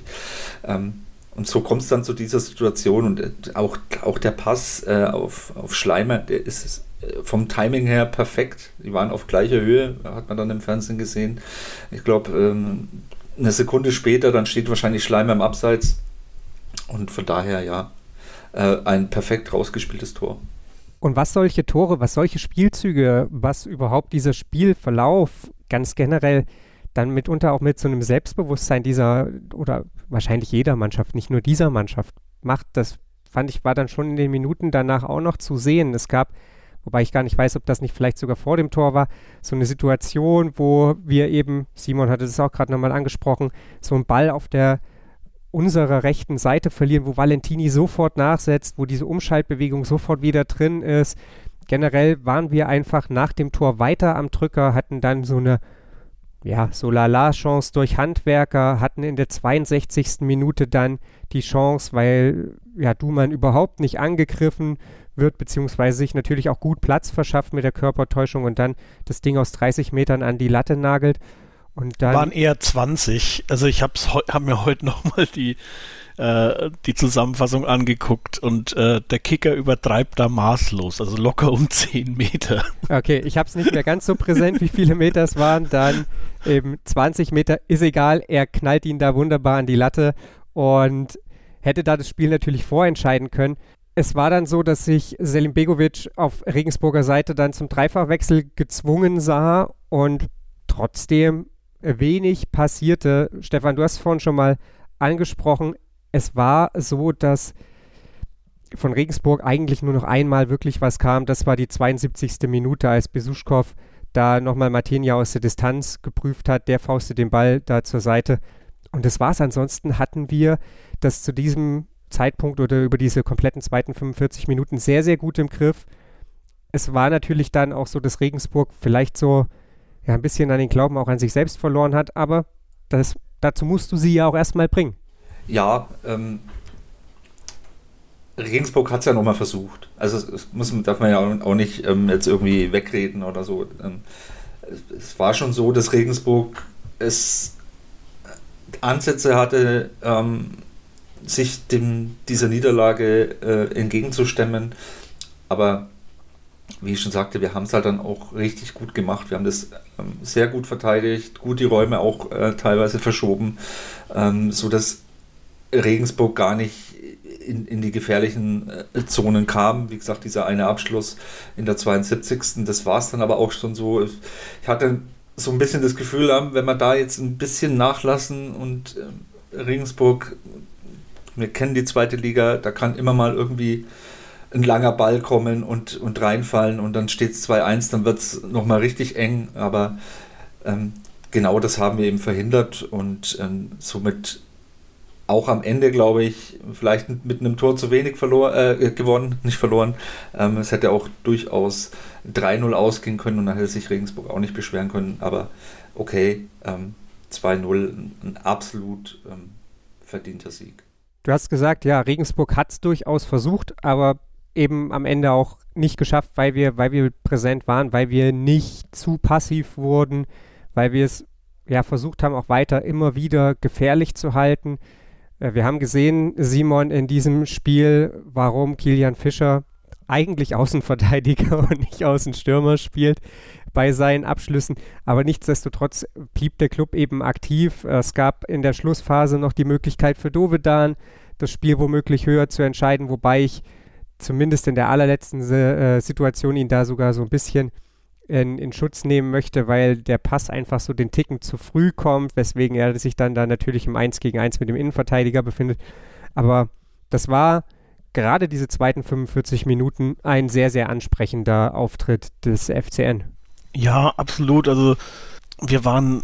Speaker 4: Und so kommt es dann zu dieser Situation und auch, auch der Pass äh, auf, auf Schleimer, der ist vom Timing her perfekt. Die waren auf gleicher Höhe, hat man dann im Fernsehen gesehen. Ich glaube, ähm, eine Sekunde später, dann steht wahrscheinlich Schleimer im Abseits und von daher, ja, äh, ein perfekt rausgespieltes Tor.
Speaker 3: Und was solche Tore, was solche Spielzüge, was überhaupt dieser Spielverlauf ganz generell dann mitunter auch mit so einem Selbstbewusstsein dieser oder wahrscheinlich jeder Mannschaft, nicht nur dieser Mannschaft macht, das fand ich, war dann schon in den Minuten danach auch noch zu sehen. Es gab, wobei ich gar nicht weiß, ob das nicht vielleicht sogar vor dem Tor war, so eine Situation, wo wir eben, Simon hatte es auch gerade nochmal angesprochen, so einen Ball auf der unserer rechten Seite verlieren, wo Valentini sofort nachsetzt, wo diese Umschaltbewegung sofort wieder drin ist. Generell waren wir einfach nach dem Tor weiter am Drücker, hatten dann so eine ja, so lala-Chance durch Handwerker, hatten in der zweiundsechzigsten Minute dann die Chance, weil ja Duman überhaupt nicht angegriffen wird, beziehungsweise sich natürlich auch gut Platz verschafft mit der Körpertäuschung und dann das Ding aus dreißig Metern an die Latte nagelt. Und dann
Speaker 5: waren eher zwanzig. Also ich habe hab mir heute nochmal die, äh, die Zusammenfassung angeguckt und äh, der Kicker übertreibt da maßlos, also locker um zehn Meter.
Speaker 3: Okay, ich habe es nicht mehr ganz so präsent, wie viele Meter es waren. Dann eben zwanzig Meter, ist egal, er knallt ihn da wunderbar an die Latte und hätte da das Spiel natürlich vorentscheiden können. Es war dann so, dass sich Selim Begovic auf Regensburger Seite dann zum Dreifachwechsel gezwungen sah und trotzdem wenig passierte. Stefan, du hast vorhin schon mal angesprochen, es war so, dass von Regensburg eigentlich nur noch einmal wirklich was kam. Das war die zweiundsiebzigste Minute, als Besuschkow da nochmal Martinia aus der Distanz geprüft hat. Der faustet den Ball da zur Seite. Und das war's. Ansonsten hatten wir das zu diesem Zeitpunkt oder über diese kompletten zweiten fünfundvierzig Minuten sehr, sehr gut im Griff. Es war natürlich dann auch so, dass Regensburg vielleicht so ja, ein bisschen an den Glauben auch an sich selbst verloren hat, aber das, dazu musst du sie ja auch erstmal bringen.
Speaker 4: Ja, ähm, Regensburg hat es ja nochmal versucht. Also das muss, darf man ja auch nicht ähm, jetzt irgendwie wegreden oder so. Ähm, es, es war schon so, dass Regensburg es Ansätze hatte, ähm, sich dem, dieser Niederlage äh, entgegenzustemmen, aber wie ich schon sagte, wir haben es halt dann auch richtig gut gemacht. Wir haben das ähm, sehr gut verteidigt, gut die Räume auch äh, teilweise verschoben, ähm, sodass Regensburg gar nicht in, in die gefährlichen äh, Zonen kam. Wie gesagt, dieser eine Abschluss in der zweiundsiebzigsten Das war es dann aber auch schon so. Ich hatte so ein bisschen das Gefühl, wenn wir da jetzt ein bisschen nachlassen und äh, Regensburg, wir kennen die zweite Liga, da kann immer mal irgendwie ein langer Ball kommen und, und reinfallen und dann steht es zwei eins, dann wird es nochmal richtig eng, aber ähm, genau das haben wir eben verhindert und ähm, somit auch am Ende, glaube ich, vielleicht mit einem Tor zu wenig verlor, äh, gewonnen, nicht verloren. Ähm, es hätte auch durchaus drei null ausgehen können und dann hätte sich Regensburg auch nicht beschweren können. Aber okay, ähm, zwei null, ein absolut ähm, verdienter Sieg.
Speaker 3: Du hast gesagt, ja, Regensburg hat es durchaus versucht, aber eben am Ende auch nicht geschafft, weil wir, weil wir präsent waren, weil wir nicht zu passiv wurden, weil wir es ja versucht haben, auch weiter immer wieder gefährlich zu halten. Wir haben gesehen, Simon, in diesem Spiel, warum Kilian Fischer eigentlich Außenverteidiger und nicht Außenstürmer spielt bei seinen Abschlüssen. Aber nichtsdestotrotz blieb der Club eben aktiv. Es gab in der Schlussphase noch die Möglichkeit für Dovedan, das Spiel womöglich höher zu entscheiden, wobei ich zumindest in der allerletzten äh, Situation ihn da sogar so ein bisschen in, in Schutz nehmen möchte, weil der Pass einfach so den Ticken zu früh kommt, weswegen er sich dann da natürlich im eins gegen eins mit dem Innenverteidiger befindet. Aber das war gerade diese zweiten fünfundvierzig Minuten ein sehr, sehr ansprechender Auftritt des F C N.
Speaker 5: Ja, absolut. Also wir waren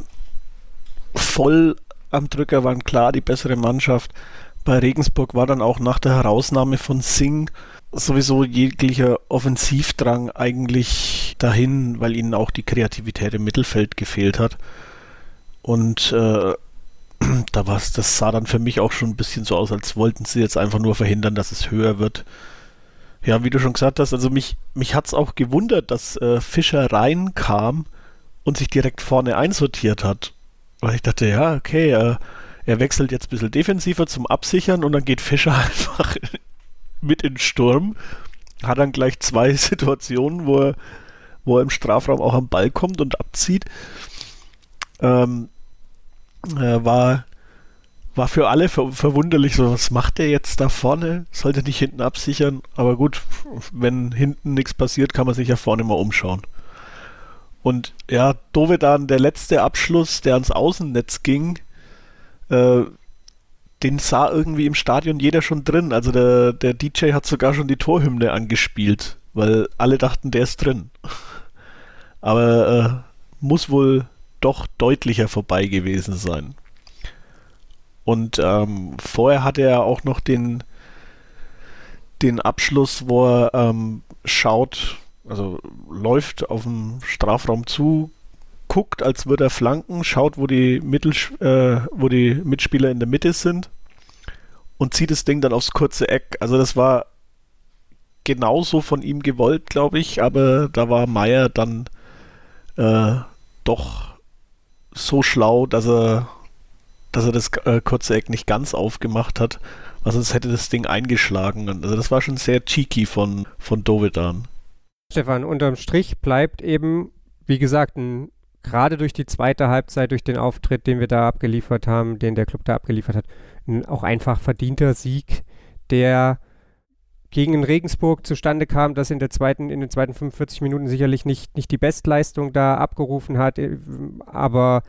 Speaker 5: voll am Drücker, waren klar die bessere Mannschaft. Bei Regensburg war dann auch nach der Herausnahme von Singh sowieso jeglicher Offensivdrang eigentlich dahin, weil ihnen auch die Kreativität im Mittelfeld gefehlt hat. Und äh, da war's, das sah dann für mich auch schon ein bisschen so aus, als wollten sie jetzt einfach nur verhindern, dass es höher wird. Ja, wie du schon gesagt hast, also mich, mich hat es auch gewundert, dass äh, Fischer reinkam und sich direkt vorne einsortiert hat. Weil ich dachte, ja, okay, äh, er wechselt jetzt ein bisschen defensiver zum Absichern und dann geht Fischer einfach mit in den Sturm. Hat dann gleich zwei Situationen, wo er, wo er im Strafraum auch am Ball kommt und abzieht. Ähm, äh, war, war für alle ver- verwunderlich, so was macht er jetzt da vorne? Sollte nicht hinten absichern, aber gut, wenn hinten nichts passiert, kann man sich ja vorne mal umschauen. Und ja, Dovedan, der letzte Abschluss, der ans Außennetz ging, äh, den sah irgendwie im Stadion jeder schon drin. Also der, der D J hat sogar schon die Torhymne angespielt, weil alle dachten, der ist drin. Aber äh, muss wohl doch deutlicher vorbei gewesen sein. Und ähm, vorher hatte er auch noch den, den Abschluss, wo er ähm, schaut, also läuft auf dem Strafraum zu, guckt, als würde er flanken, schaut, wo die, Mittel, äh, wo die Mitspieler in der Mitte sind und zieht das Ding dann aufs kurze Eck. Also das war genauso von ihm gewollt, glaube ich, aber da war Meier dann äh, doch so schlau, dass er, dass er das äh, kurze Eck nicht ganz aufgemacht hat, weil sonst hätte das Ding eingeschlagen. Also das war schon sehr cheeky von, von Dovedan.
Speaker 3: Stefan, unterm Strich bleibt eben, wie gesagt, ein, gerade durch die zweite Halbzeit, durch den Auftritt, den wir da abgeliefert haben, den der Club da abgeliefert hat, ein auch einfach verdienter Sieg, der gegen Regensburg zustande kam, das in der zweiten, in den zweiten fünfundvierzig Minuten sicherlich nicht, nicht die Bestleistung da abgerufen hat, aber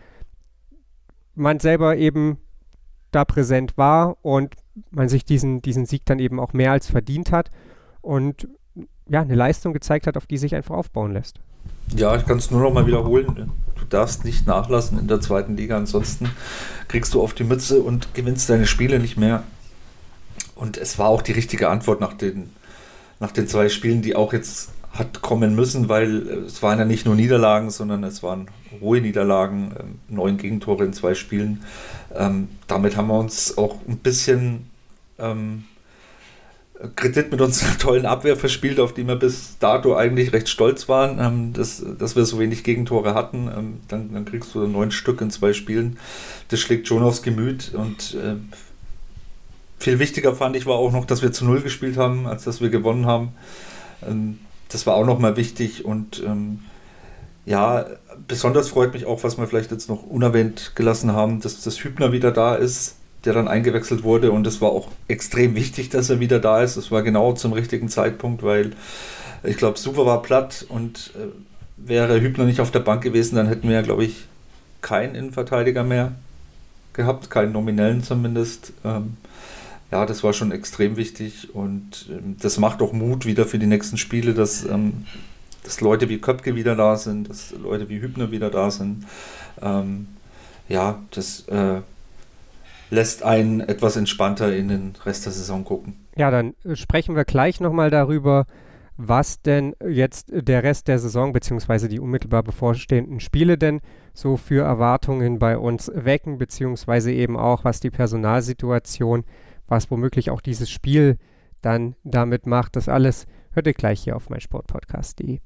Speaker 3: man selber eben da präsent war und man sich diesen, diesen Sieg dann eben auch mehr als verdient hat und ja, eine Leistung gezeigt hat, auf die sich einfach aufbauen lässt.
Speaker 4: Ja, ich kann es nur noch mal wiederholen. Du darfst nicht nachlassen in der zweiten Liga, ansonsten kriegst du auf die Mütze und gewinnst deine Spiele nicht mehr. Und es war auch die richtige Antwort nach den, nach den zwei Spielen, die auch jetzt hat kommen müssen, weil es waren ja nicht nur Niederlagen, sondern es waren hohe Niederlagen, ähm, neun Gegentore in zwei Spielen. Ähm, damit haben wir uns auch ein bisschen ähm, Kredit mit unserer tollen Abwehr verspielt, auf die wir bis dato eigentlich recht stolz waren, ähm, dass, dass wir so wenig Gegentore hatten. Ähm, dann, dann kriegst du neun Stück in zwei Spielen. Das schlägt schon aufs Gemüt und äh, viel wichtiger fand ich war auch noch, dass wir zu Null gespielt haben, als dass wir gewonnen haben. Ähm, das war auch nochmal wichtig und ähm, ja, besonders freut mich auch, was wir vielleicht jetzt noch unerwähnt gelassen haben, dass das Hübner wieder da ist, der dann eingewechselt wurde und es war auch extrem wichtig, dass er wieder da ist. Es war genau zum richtigen Zeitpunkt, weil ich glaube, Super war platt und äh, wäre Hübner nicht auf der Bank gewesen, dann hätten wir ja, glaube ich, keinen Innenverteidiger mehr gehabt, keinen nominellen zumindest. Ähm, ja, das war schon extrem wichtig und ähm, das macht auch Mut wieder für die nächsten Spiele, dass, ähm, dass Leute wie Köpke wieder da sind, dass Leute wie Hübner wieder da sind. Ähm, ja, das äh, lässt einen etwas entspannter in den Rest der Saison gucken.
Speaker 3: Ja, dann sprechen wir gleich nochmal darüber, was denn jetzt der Rest der Saison beziehungsweise die unmittelbar bevorstehenden Spiele denn so für Erwartungen bei uns wecken, beziehungsweise eben auch, was die Personalsituation, was womöglich auch dieses Spiel dann damit macht. Das alles hört ihr gleich hier auf meinsportpodcast punkt de.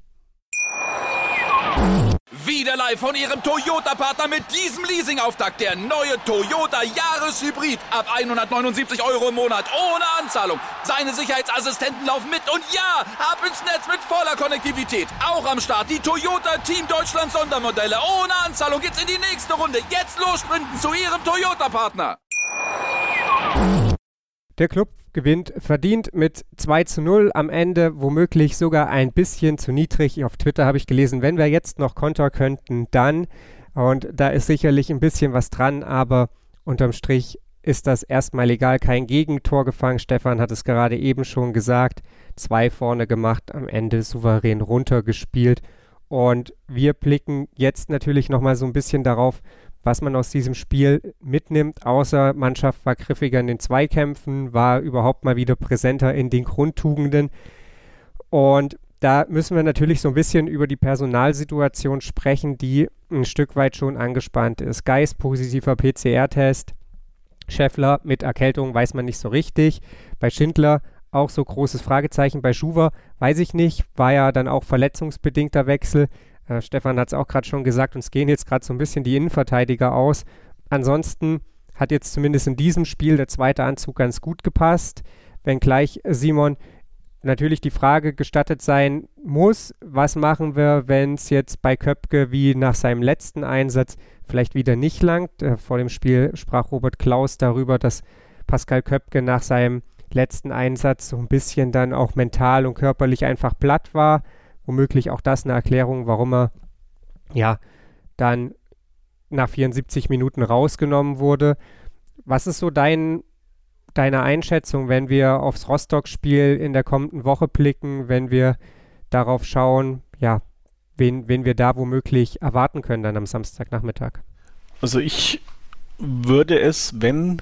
Speaker 1: Wieder live von Ihrem Toyota-Partner mit diesem Leasing-Auftakt. Der neue Toyota Jahreshybrid. Ab hundertneunundsiebzig Euro im Monat. Ohne Anzahlung. Seine Sicherheitsassistenten laufen mit. Und ja, ab ins Netz mit voller Konnektivität. Auch am Start die Toyota Team Deutschland Sondermodelle. Ohne Anzahlung geht's in die nächste Runde. Jetzt los sprinten zu Ihrem Toyota-Partner.
Speaker 3: Der Club gewinnt verdient mit zwei zu null, am Ende womöglich sogar ein bisschen zu niedrig. Auf Twitter habe ich gelesen, wenn wir jetzt noch kontern könnten, dann. Und da ist sicherlich ein bisschen was dran, aber unterm Strich ist das erstmal egal. Kein Gegentor gefangen. Stefan hat es gerade eben schon gesagt. Zwei vorne gemacht, am Ende souverän runtergespielt. Und wir blicken jetzt natürlich nochmal so ein bisschen darauf, was man aus diesem Spiel mitnimmt, außer Mannschaft war griffiger in den Zweikämpfen, war überhaupt mal wieder präsenter in den Grundtugenden. Und da müssen wir natürlich so ein bisschen über die Personalsituation sprechen, die ein Stück weit schon angespannt ist. Geis, positiver P C R-Test. Scheffler mit Erkältung weiß man nicht so richtig. Bei Schindler auch so großes Fragezeichen. Bei Schuwer weiß ich nicht, war ja dann auch verletzungsbedingter Wechsel. Äh, Stefan hat es auch gerade schon gesagt, uns gehen jetzt gerade so ein bisschen die Innenverteidiger aus. Ansonsten hat jetzt zumindest in diesem Spiel der zweite Anzug ganz gut gepasst, wenngleich Simon natürlich die Frage gestattet sein muss, was machen wir, wenn es jetzt bei Köpke wie nach seinem letzten Einsatz vielleicht wieder nicht langt. Äh, vor dem Spiel sprach Robert Klaus darüber, dass Pascal Köpke nach seinem letzten Einsatz so ein bisschen dann auch mental und körperlich einfach platt war. Womöglich auch das eine Erklärung, warum er ja dann nach vierundsiebzig Minuten rausgenommen wurde. Was ist so dein, deine Einschätzung, wenn wir aufs Rostock-Spiel in der kommenden Woche blicken, wenn wir darauf schauen, ja, wen, wen wir da womöglich erwarten können dann am Samstagnachmittag?
Speaker 5: Also ich würde es, wenn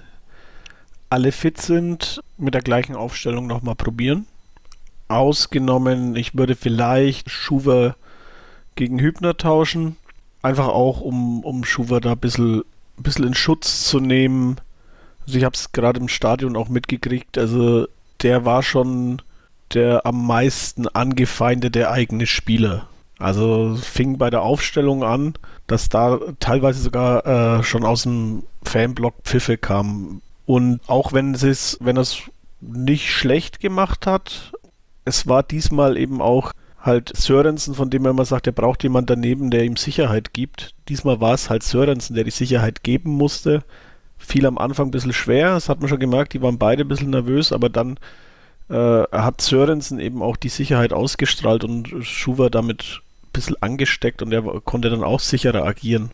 Speaker 5: alle fit sind, mit der gleichen Aufstellung nochmal probieren. Ausgenommen, ich würde vielleicht Schuwer gegen Hübner tauschen. Einfach auch, um, um Schuwer da ein bisschen, ein bisschen in Schutz zu nehmen. Also ich habe es gerade im Stadion auch mitgekriegt. Also der war schon der am meisten angefeindete eigene Spieler. Also fing bei der Aufstellung an, dass da teilweise sogar äh, schon aus dem Fanblock Pfiffe kamen. Und auch wenn es, wenn er es nicht schlecht gemacht hat, es war diesmal eben auch halt Sörensen, von dem er immer sagt, er braucht jemand daneben, der ihm Sicherheit gibt. Diesmal war es halt Sörensen, der die Sicherheit geben musste. Fiel am Anfang ein bisschen schwer, das hat man schon gemerkt, die waren beide ein bisschen nervös, aber dann äh, hat Sörensen eben auch die Sicherheit ausgestrahlt und Schuwer damit ein bisschen angesteckt und er konnte dann auch sicherer agieren.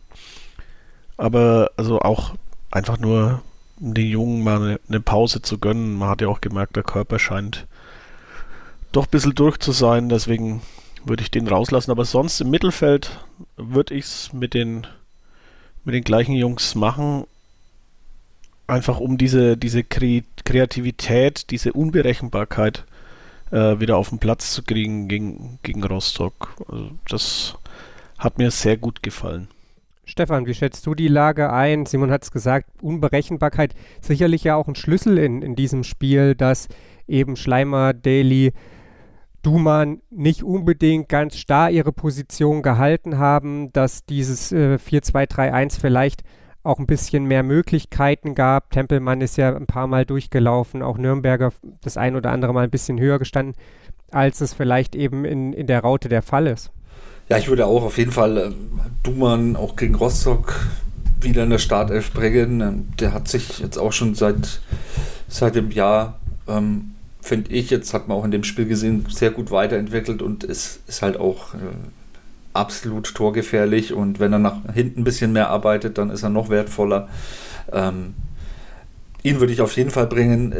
Speaker 5: Aber also auch einfach nur, um den Jungen mal eine, eine Pause zu gönnen. Man hat ja auch gemerkt, der Körper scheint doch ein bisschen durch zu sein, deswegen würde ich den rauslassen. Aber sonst im Mittelfeld würde ich es mit den, mit den gleichen Jungs machen, einfach um diese, diese Kre- Kreativität, diese Unberechenbarkeit äh, wieder auf den Platz zu kriegen gegen, gegen Rostock. Also das hat mir sehr gut gefallen.
Speaker 3: Stefan, wie schätzt du die Lage ein? Simon hat es gesagt, Unberechenbarkeit, sicherlich ja auch ein Schlüssel in, in diesem Spiel, dass eben Schleimer, Daly, Duman nicht unbedingt ganz starr ihre Position gehalten haben, dass dieses äh, vier zwei drei eins vielleicht auch ein bisschen mehr Möglichkeiten gab. Tempelmann ist ja ein paar Mal durchgelaufen, auch Nürnberger das ein oder andere Mal ein bisschen höher gestanden, als es vielleicht eben in, in der Raute der Fall ist.
Speaker 4: Ja, ich würde auch auf jeden Fall äh, Duman auch gegen Rostock wieder in der Startelf bringen. Der hat sich jetzt auch schon seit, seit dem Jahr, ähm, finde ich, jetzt hat man auch in dem Spiel gesehen, sehr gut weiterentwickelt und ist, ist halt auch äh, absolut torgefährlich und wenn er nach hinten ein bisschen mehr arbeitet, dann ist er noch wertvoller. Ähm, ihn würde ich auf jeden Fall bringen.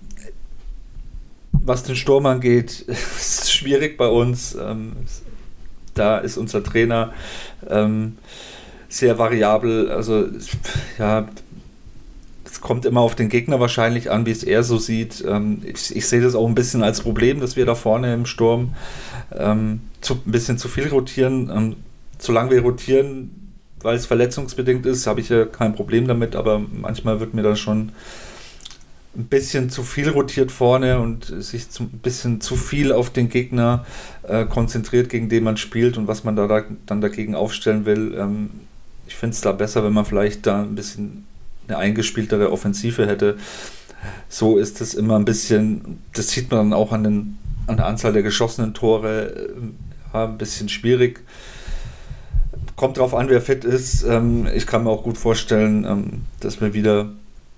Speaker 4: Was den Sturm angeht, ist es schwierig bei uns. Ähm, da ist unser Trainer ähm, sehr variabel. Also ja, es kommt immer auf den Gegner wahrscheinlich an, wie es er so sieht. Ähm, ich, ich sehe das auch ein bisschen als Problem, dass wir da vorne im Sturm ähm, zu, ein bisschen zu viel rotieren. Ähm, solange wir rotieren, weil es verletzungsbedingt ist, habe ich ja kein Problem damit, aber manchmal wird mir da schon ein bisschen zu viel rotiert vorne und sich zu, ein bisschen zu viel auf den Gegner äh, konzentriert, gegen den man spielt und was man da, da dann dagegen aufstellen will. Ähm, ich finde es da besser, wenn man vielleicht da ein bisschen eine eingespieltere Offensive hätte. So ist es immer ein bisschen, das sieht man dann auch an, den, an der Anzahl der geschossenen Tore, ja, ein bisschen schwierig. Kommt drauf an, wer fit ist. Ähm, ich kann mir auch gut vorstellen, ähm, dass wir wieder,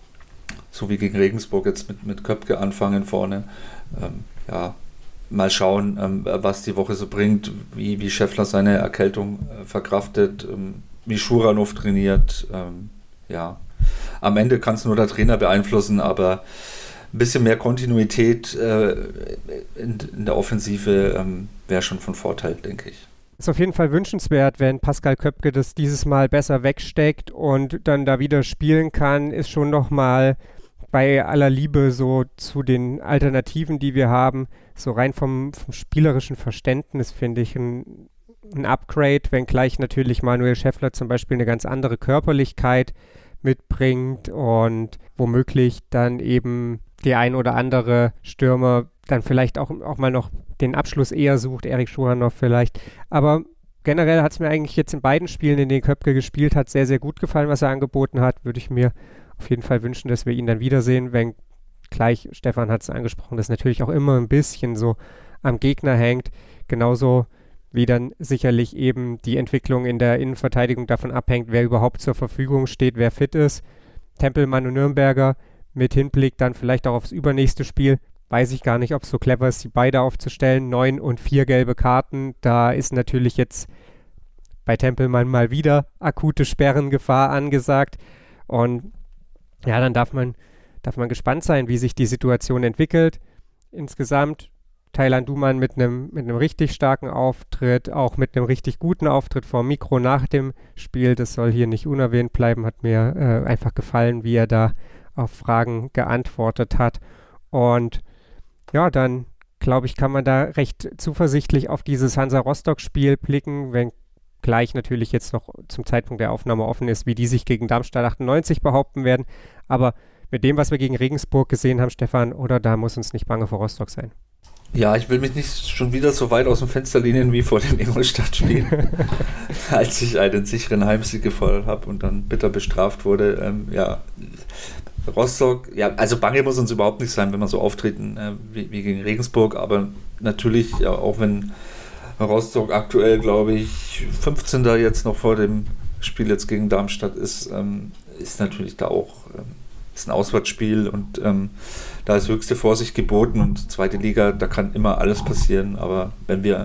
Speaker 4: so wie gegen Regensburg, jetzt mit, mit Köpke anfangen vorne. Ähm, ja, mal schauen, ähm, was die Woche so bringt, wie, wie Scheffler seine Erkältung äh, verkraftet, ähm, wie Schuranov trainiert. Ähm, ja, am Ende kann es nur der Trainer beeinflussen, aber ein bisschen mehr Kontinuität äh, in, in der Offensive ähm, wäre schon von Vorteil, denke ich.
Speaker 3: Ist auf jeden Fall wünschenswert, wenn Pascal Köpke das dieses Mal besser wegsteckt und dann da wieder spielen kann, ist schon nochmal bei aller Liebe so zu den Alternativen, die wir haben, so rein vom, vom spielerischen Verständnis finde ich ein, ein Upgrade, wenngleich natürlich Manuel Scheffler zum Beispiel eine ganz andere Körperlichkeit mitbringt und womöglich dann eben die ein oder andere Stürmer dann vielleicht auch, auch mal noch den Abschluss eher sucht, Erik Schuranov vielleicht. Aber generell hat es mir eigentlich jetzt in beiden Spielen, in denen Köpke gespielt hat, sehr, sehr gut gefallen, was er angeboten hat. Würde ich mir auf jeden Fall wünschen, dass wir ihn dann wiedersehen, wenn gleich, Stefan hat es angesprochen, das natürlich auch immer ein bisschen so am Gegner hängt. Genauso wie dann sicherlich eben die Entwicklung in der Innenverteidigung davon abhängt, wer überhaupt zur Verfügung steht, wer fit ist. Tempelmann und Nürnberger mit Hinblick dann vielleicht auch aufs übernächste Spiel. Weiß ich gar nicht, ob es so clever ist, die beide aufzustellen. Neun und vier gelbe Karten. Da ist natürlich jetzt bei Tempelmann mal wieder akute Sperrengefahr angesagt. Und ja, dann darf man, darf man gespannt sein, wie sich die Situation entwickelt. Insgesamt Taylan Duman mit einem mit einem richtig starken Auftritt, auch mit einem richtig guten Auftritt vor dem Mikro nach dem Spiel. Das soll hier nicht unerwähnt bleiben. Hat mir äh, einfach gefallen, wie er da auf Fragen geantwortet hat. Und ja, dann glaube ich, kann man da recht zuversichtlich auf dieses Hansa-Rostock-Spiel blicken, wenn gleich natürlich jetzt noch zum Zeitpunkt der Aufnahme offen ist, wie die sich gegen Darmstadt achtundneunzig behaupten werden. Aber mit dem, was wir gegen Regensburg gesehen haben, Stefan, oder da muss uns nicht bange vor Rostock sein.
Speaker 4: Ja, ich will mich nicht schon wieder so weit aus dem Fenster lehnen wie vor den Ingolstadt-Spielen, als ich einen sicheren Heimsieg gefordert habe und dann bitter bestraft wurde. Ähm, ja, Rostock, ja, also bange muss uns überhaupt nicht sein, wenn wir so auftreten äh, wie, wie gegen Regensburg, aber natürlich, ja, auch wenn Rostock aktuell, glaube ich, fünfzehnter jetzt noch vor dem Spiel jetzt gegen Darmstadt ist, ähm, ist natürlich da auch ähm, ist ein Auswärtsspiel und ähm, da ist höchste Vorsicht geboten und zweite Liga, da kann immer alles passieren, aber wenn wir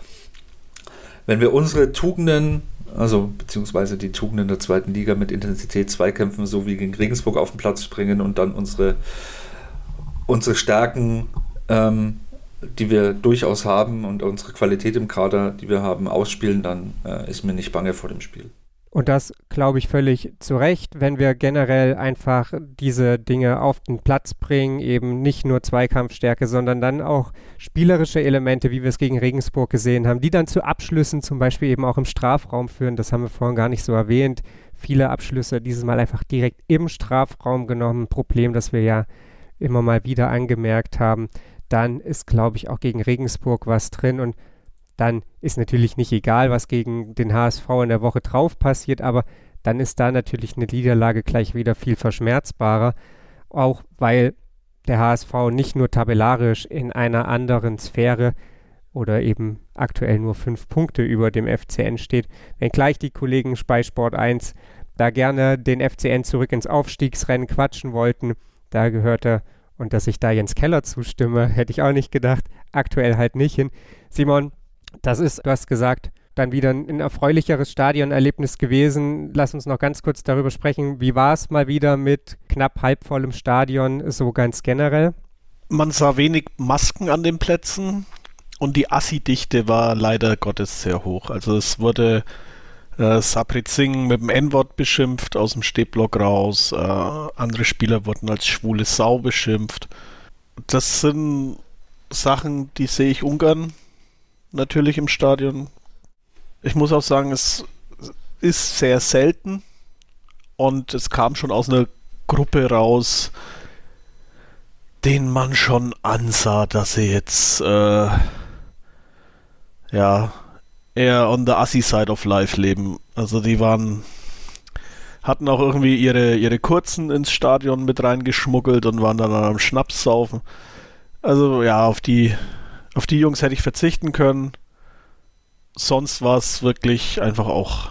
Speaker 4: wenn wir unsere Tugenden, also beziehungsweise die Tugenden der zweiten Liga mit Intensität Zweikämpfen, so wie gegen Regensburg auf den Platz bringen und dann unsere unsere Stärken, ähm, die wir durchaus haben und unsere Qualität im Kader, die wir haben, ausspielen, dann äh, ist mir nicht bange vor dem Spiel.
Speaker 3: Und das glaube ich völlig zu Recht, wenn wir generell einfach diese Dinge auf den Platz bringen, eben nicht nur Zweikampfstärke, sondern dann auch spielerische Elemente, wie wir es gegen Regensburg gesehen haben, die dann zu Abschlüssen zum Beispiel eben auch im Strafraum führen. Das haben wir vorhin gar nicht so erwähnt. Viele Abschlüsse dieses Mal einfach direkt im Strafraum genommen. Problem, das wir ja immer mal wieder angemerkt haben. Dann ist, glaube ich, auch gegen Regensburg was drin und dann ist natürlich nicht egal, was gegen den H S V in der Woche drauf passiert, aber dann ist da natürlich eine Niederlage gleich wieder viel verschmerzbarer, auch weil der H S V nicht nur tabellarisch in einer anderen Sphäre oder eben aktuell nur fünf Punkte über dem F C N steht, wenngleich die Kollegen bei Sport eins da gerne den F C N zurück ins Aufstiegsrennen quatschen wollten, da gehört er, und dass ich da Jens Keller zustimme, hätte ich auch nicht gedacht, aktuell halt nicht hin. Simon, das ist, du hast gesagt, dann wieder ein erfreulicheres Stadionerlebnis gewesen. Lass uns noch ganz kurz darüber sprechen. Wie war es mal wieder mit knapp halbvollem Stadion, so ganz generell?
Speaker 5: Man sah wenig Masken an den Plätzen und die Assi-Dichte war leider Gottes sehr hoch. Also es wurde äh, Saprit Singh mit dem N-Wort beschimpft aus dem Stehblock raus. Äh, andere Spieler wurden als schwule Sau beschimpft. Das sind Sachen, die sehe ich ungern natürlich im Stadion. Ich muss auch sagen, es ist sehr selten und es kam schon aus einer Gruppe raus, denen man schon ansah, dass sie jetzt äh, ja eher on the Assi side of life leben. Also die waren hatten auch irgendwie ihre, ihre Kurzen ins Stadion mit reingeschmuggelt und waren dann am Schnaps saufen. Also ja, auf die auf die Jungs hätte ich verzichten können. Sonst war es wirklich einfach auch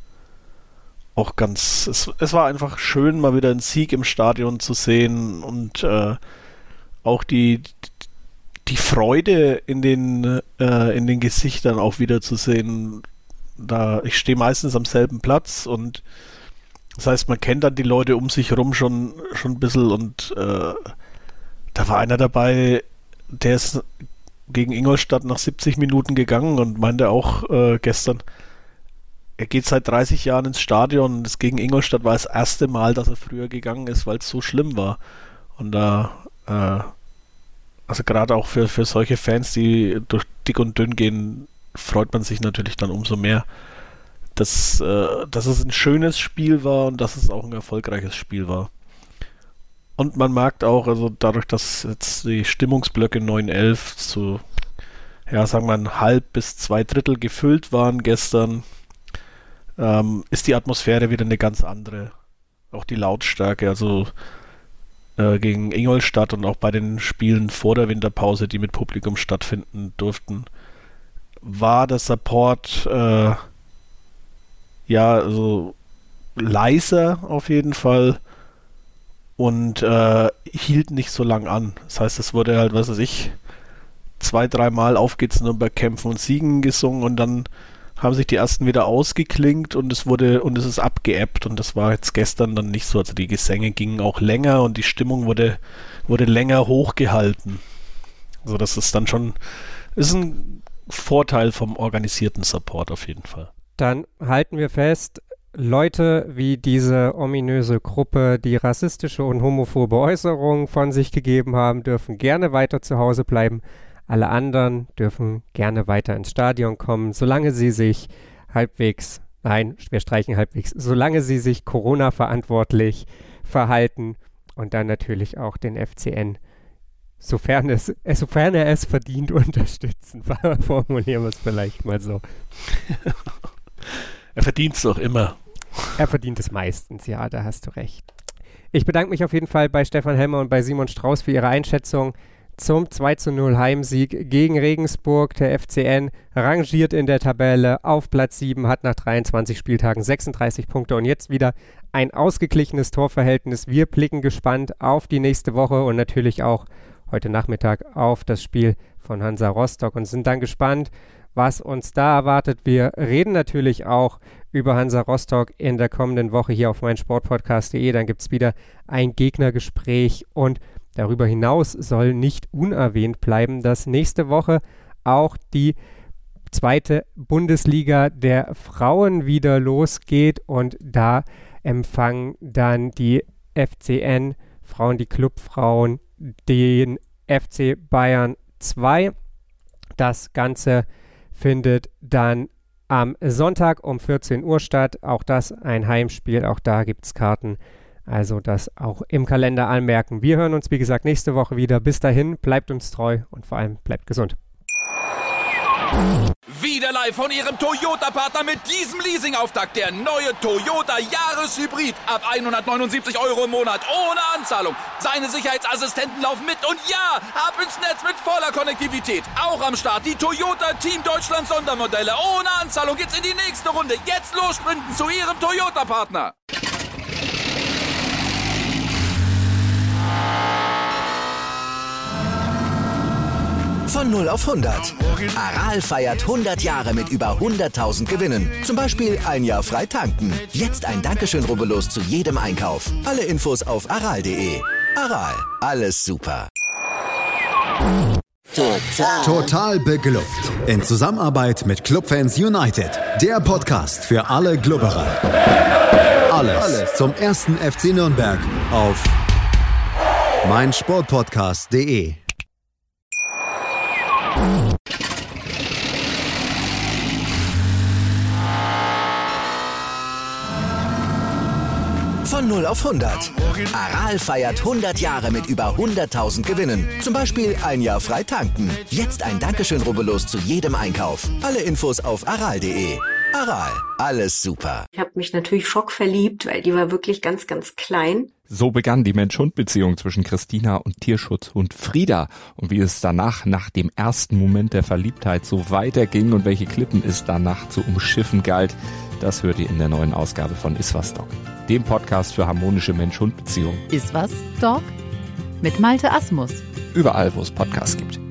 Speaker 5: auch ganz, es, es war einfach schön, mal wieder einen Sieg im Stadion zu sehen und äh, auch die die Freude in den äh, in den Gesichtern auch wieder zu sehen. Da ich stehe meistens am selben Platz und das heißt, man kennt dann die Leute um sich herum schon schon ein bisschen und äh, da war einer dabei, der ist gegen Ingolstadt nach siebzig Minuten gegangen und meinte auch äh, gestern, er geht seit dreißig Jahren ins Stadion und das gegen Ingolstadt war das erste Mal, dass er früher gegangen ist, weil es so schlimm war. Und da, äh, also gerade auch für, für solche Fans, die durch dick und dünn gehen, freut man sich natürlich dann umso mehr, dass, äh, dass es ein schönes Spiel war und dass es auch ein erfolgreiches Spiel war. Und man merkt auch, also dadurch, dass jetzt die Stimmungsblöcke neun elf zu, ja, sagen wir mal, halb bis zwei Drittel gefüllt waren gestern, ähm, ist die Atmosphäre wieder eine ganz andere. Auch die Lautstärke, also äh, gegen Ingolstadt und auch bei den Spielen vor der Winterpause, die mit Publikum stattfinden durften, war der Support äh, ja, also leiser auf jeden Fall. Und äh, hielt nicht so lang an. Das heißt, es wurde halt, was weiß ich, zwei, dreimal Auf geht's Nürnberg kämpfen und siegen gesungen und dann haben sich die ersten wieder ausgeklingt und es wurde und es ist abgeebbt und das war jetzt gestern dann nicht so. Also die Gesänge gingen auch länger und die Stimmung wurde, wurde länger hochgehalten. Also das ist dann schon, ist ein Vorteil vom organisierten Support auf jeden Fall.
Speaker 3: Dann halten wir fest, Leute wie diese ominöse Gruppe, die rassistische und homophobe Äußerungen von sich gegeben haben, dürfen gerne weiter zu Hause bleiben. Alle anderen dürfen gerne weiter ins Stadion kommen, solange sie sich halbwegs, nein, wir streichen halbwegs, solange sie sich Corona-verantwortlich verhalten und dann natürlich auch den F C N, sofern, es, sofern er es verdient, unterstützen. Formulieren wir es vielleicht mal so.
Speaker 5: Er verdient es doch immer.
Speaker 3: Er verdient es meistens, ja, da hast du recht. Ich bedanke mich auf jeden Fall bei Stefan Helmer und bei Simon Strauß für ihre Einschätzung zum zwei zu null Heimsieg gegen Regensburg. Der F C N rangiert in der Tabelle auf Platz sieben, hat nach dreiundzwanzig Spieltagen sechsunddreißig Punkte und jetzt wieder ein ausgeglichenes Torverhältnis. Wir blicken gespannt auf die nächste Woche und natürlich auch heute Nachmittag auf das Spiel von Hansa Rostock und sind dann gespannt, was uns da erwartet. Wir reden natürlich auch über Hansa Rostock in der kommenden Woche hier auf meinsportpodcast punkt de. Dann gibt es wieder ein Gegnergespräch und darüber hinaus soll nicht unerwähnt bleiben, dass nächste Woche auch die zweite Bundesliga der Frauen wieder losgeht und da empfangen dann die F C N-Frauen, die Clubfrauen, den F C Bayern zwei. Das Ganze findet dann am Sonntag um vierzehn Uhr statt. Auch das ein Heimspiel, auch da gibt es Karten. Also das auch im Kalender anmerken. Wir hören uns, wie gesagt, nächste Woche wieder. Bis dahin, bleibt uns treu und vor allem bleibt gesund.
Speaker 1: Wieder live von Ihrem Toyota-Partner mit diesem Leasing-Auftakt. Der neue Toyota Jahreshybrid. Ab hundertneunundsiebzig Euro im Monat. Ohne Anzahlung. Seine Sicherheitsassistenten laufen mit. Und ja, ab ins Netz mit voller Konnektivität. Auch am Start die Toyota Team Deutschland Sondermodelle. Ohne Anzahlung geht's in die nächste Runde. Jetzt los sprinten zu Ihrem Toyota-Partner.
Speaker 6: Von null auf hundert. Aral feiert hundert Jahre mit über hunderttausend Gewinnen. Zum Beispiel ein Jahr frei tanken. Jetzt ein Dankeschön, rubbellos zu jedem Einkauf. Alle Infos auf aral punkt de. Aral, alles super. Total.
Speaker 2: Total beglückt. In Zusammenarbeit mit Clubfans United. Der Podcast für alle Glubberer. Alles, Alles zum ersten F C Nürnberg auf meinsportpodcast punkt de.
Speaker 6: Von null auf hundert. Aral feiert hundert Jahre mit über hunderttausend Gewinnen. Zum Beispiel ein Jahr frei tanken. Jetzt ein Dankeschön, rubbellos zu jedem Einkauf. Alle Infos auf aral punkt de. Aral, alles super.
Speaker 7: Ich habe mich natürlich schockverliebt, weil die war wirklich ganz, ganz klein.
Speaker 8: So begann die Mensch-Hund-Beziehung zwischen Christina und Tierschutzhund Frieda. Und wie es danach, nach dem ersten Moment der Verliebtheit, so weiterging und welche Klippen es danach zu umschiffen galt, das hört ihr in der neuen Ausgabe von Iswas Dog, dem Podcast für harmonische Mensch-Hund-Beziehungen.
Speaker 9: Iswas Dog mit Malte Asmus.
Speaker 8: Überall, wo es Podcasts gibt.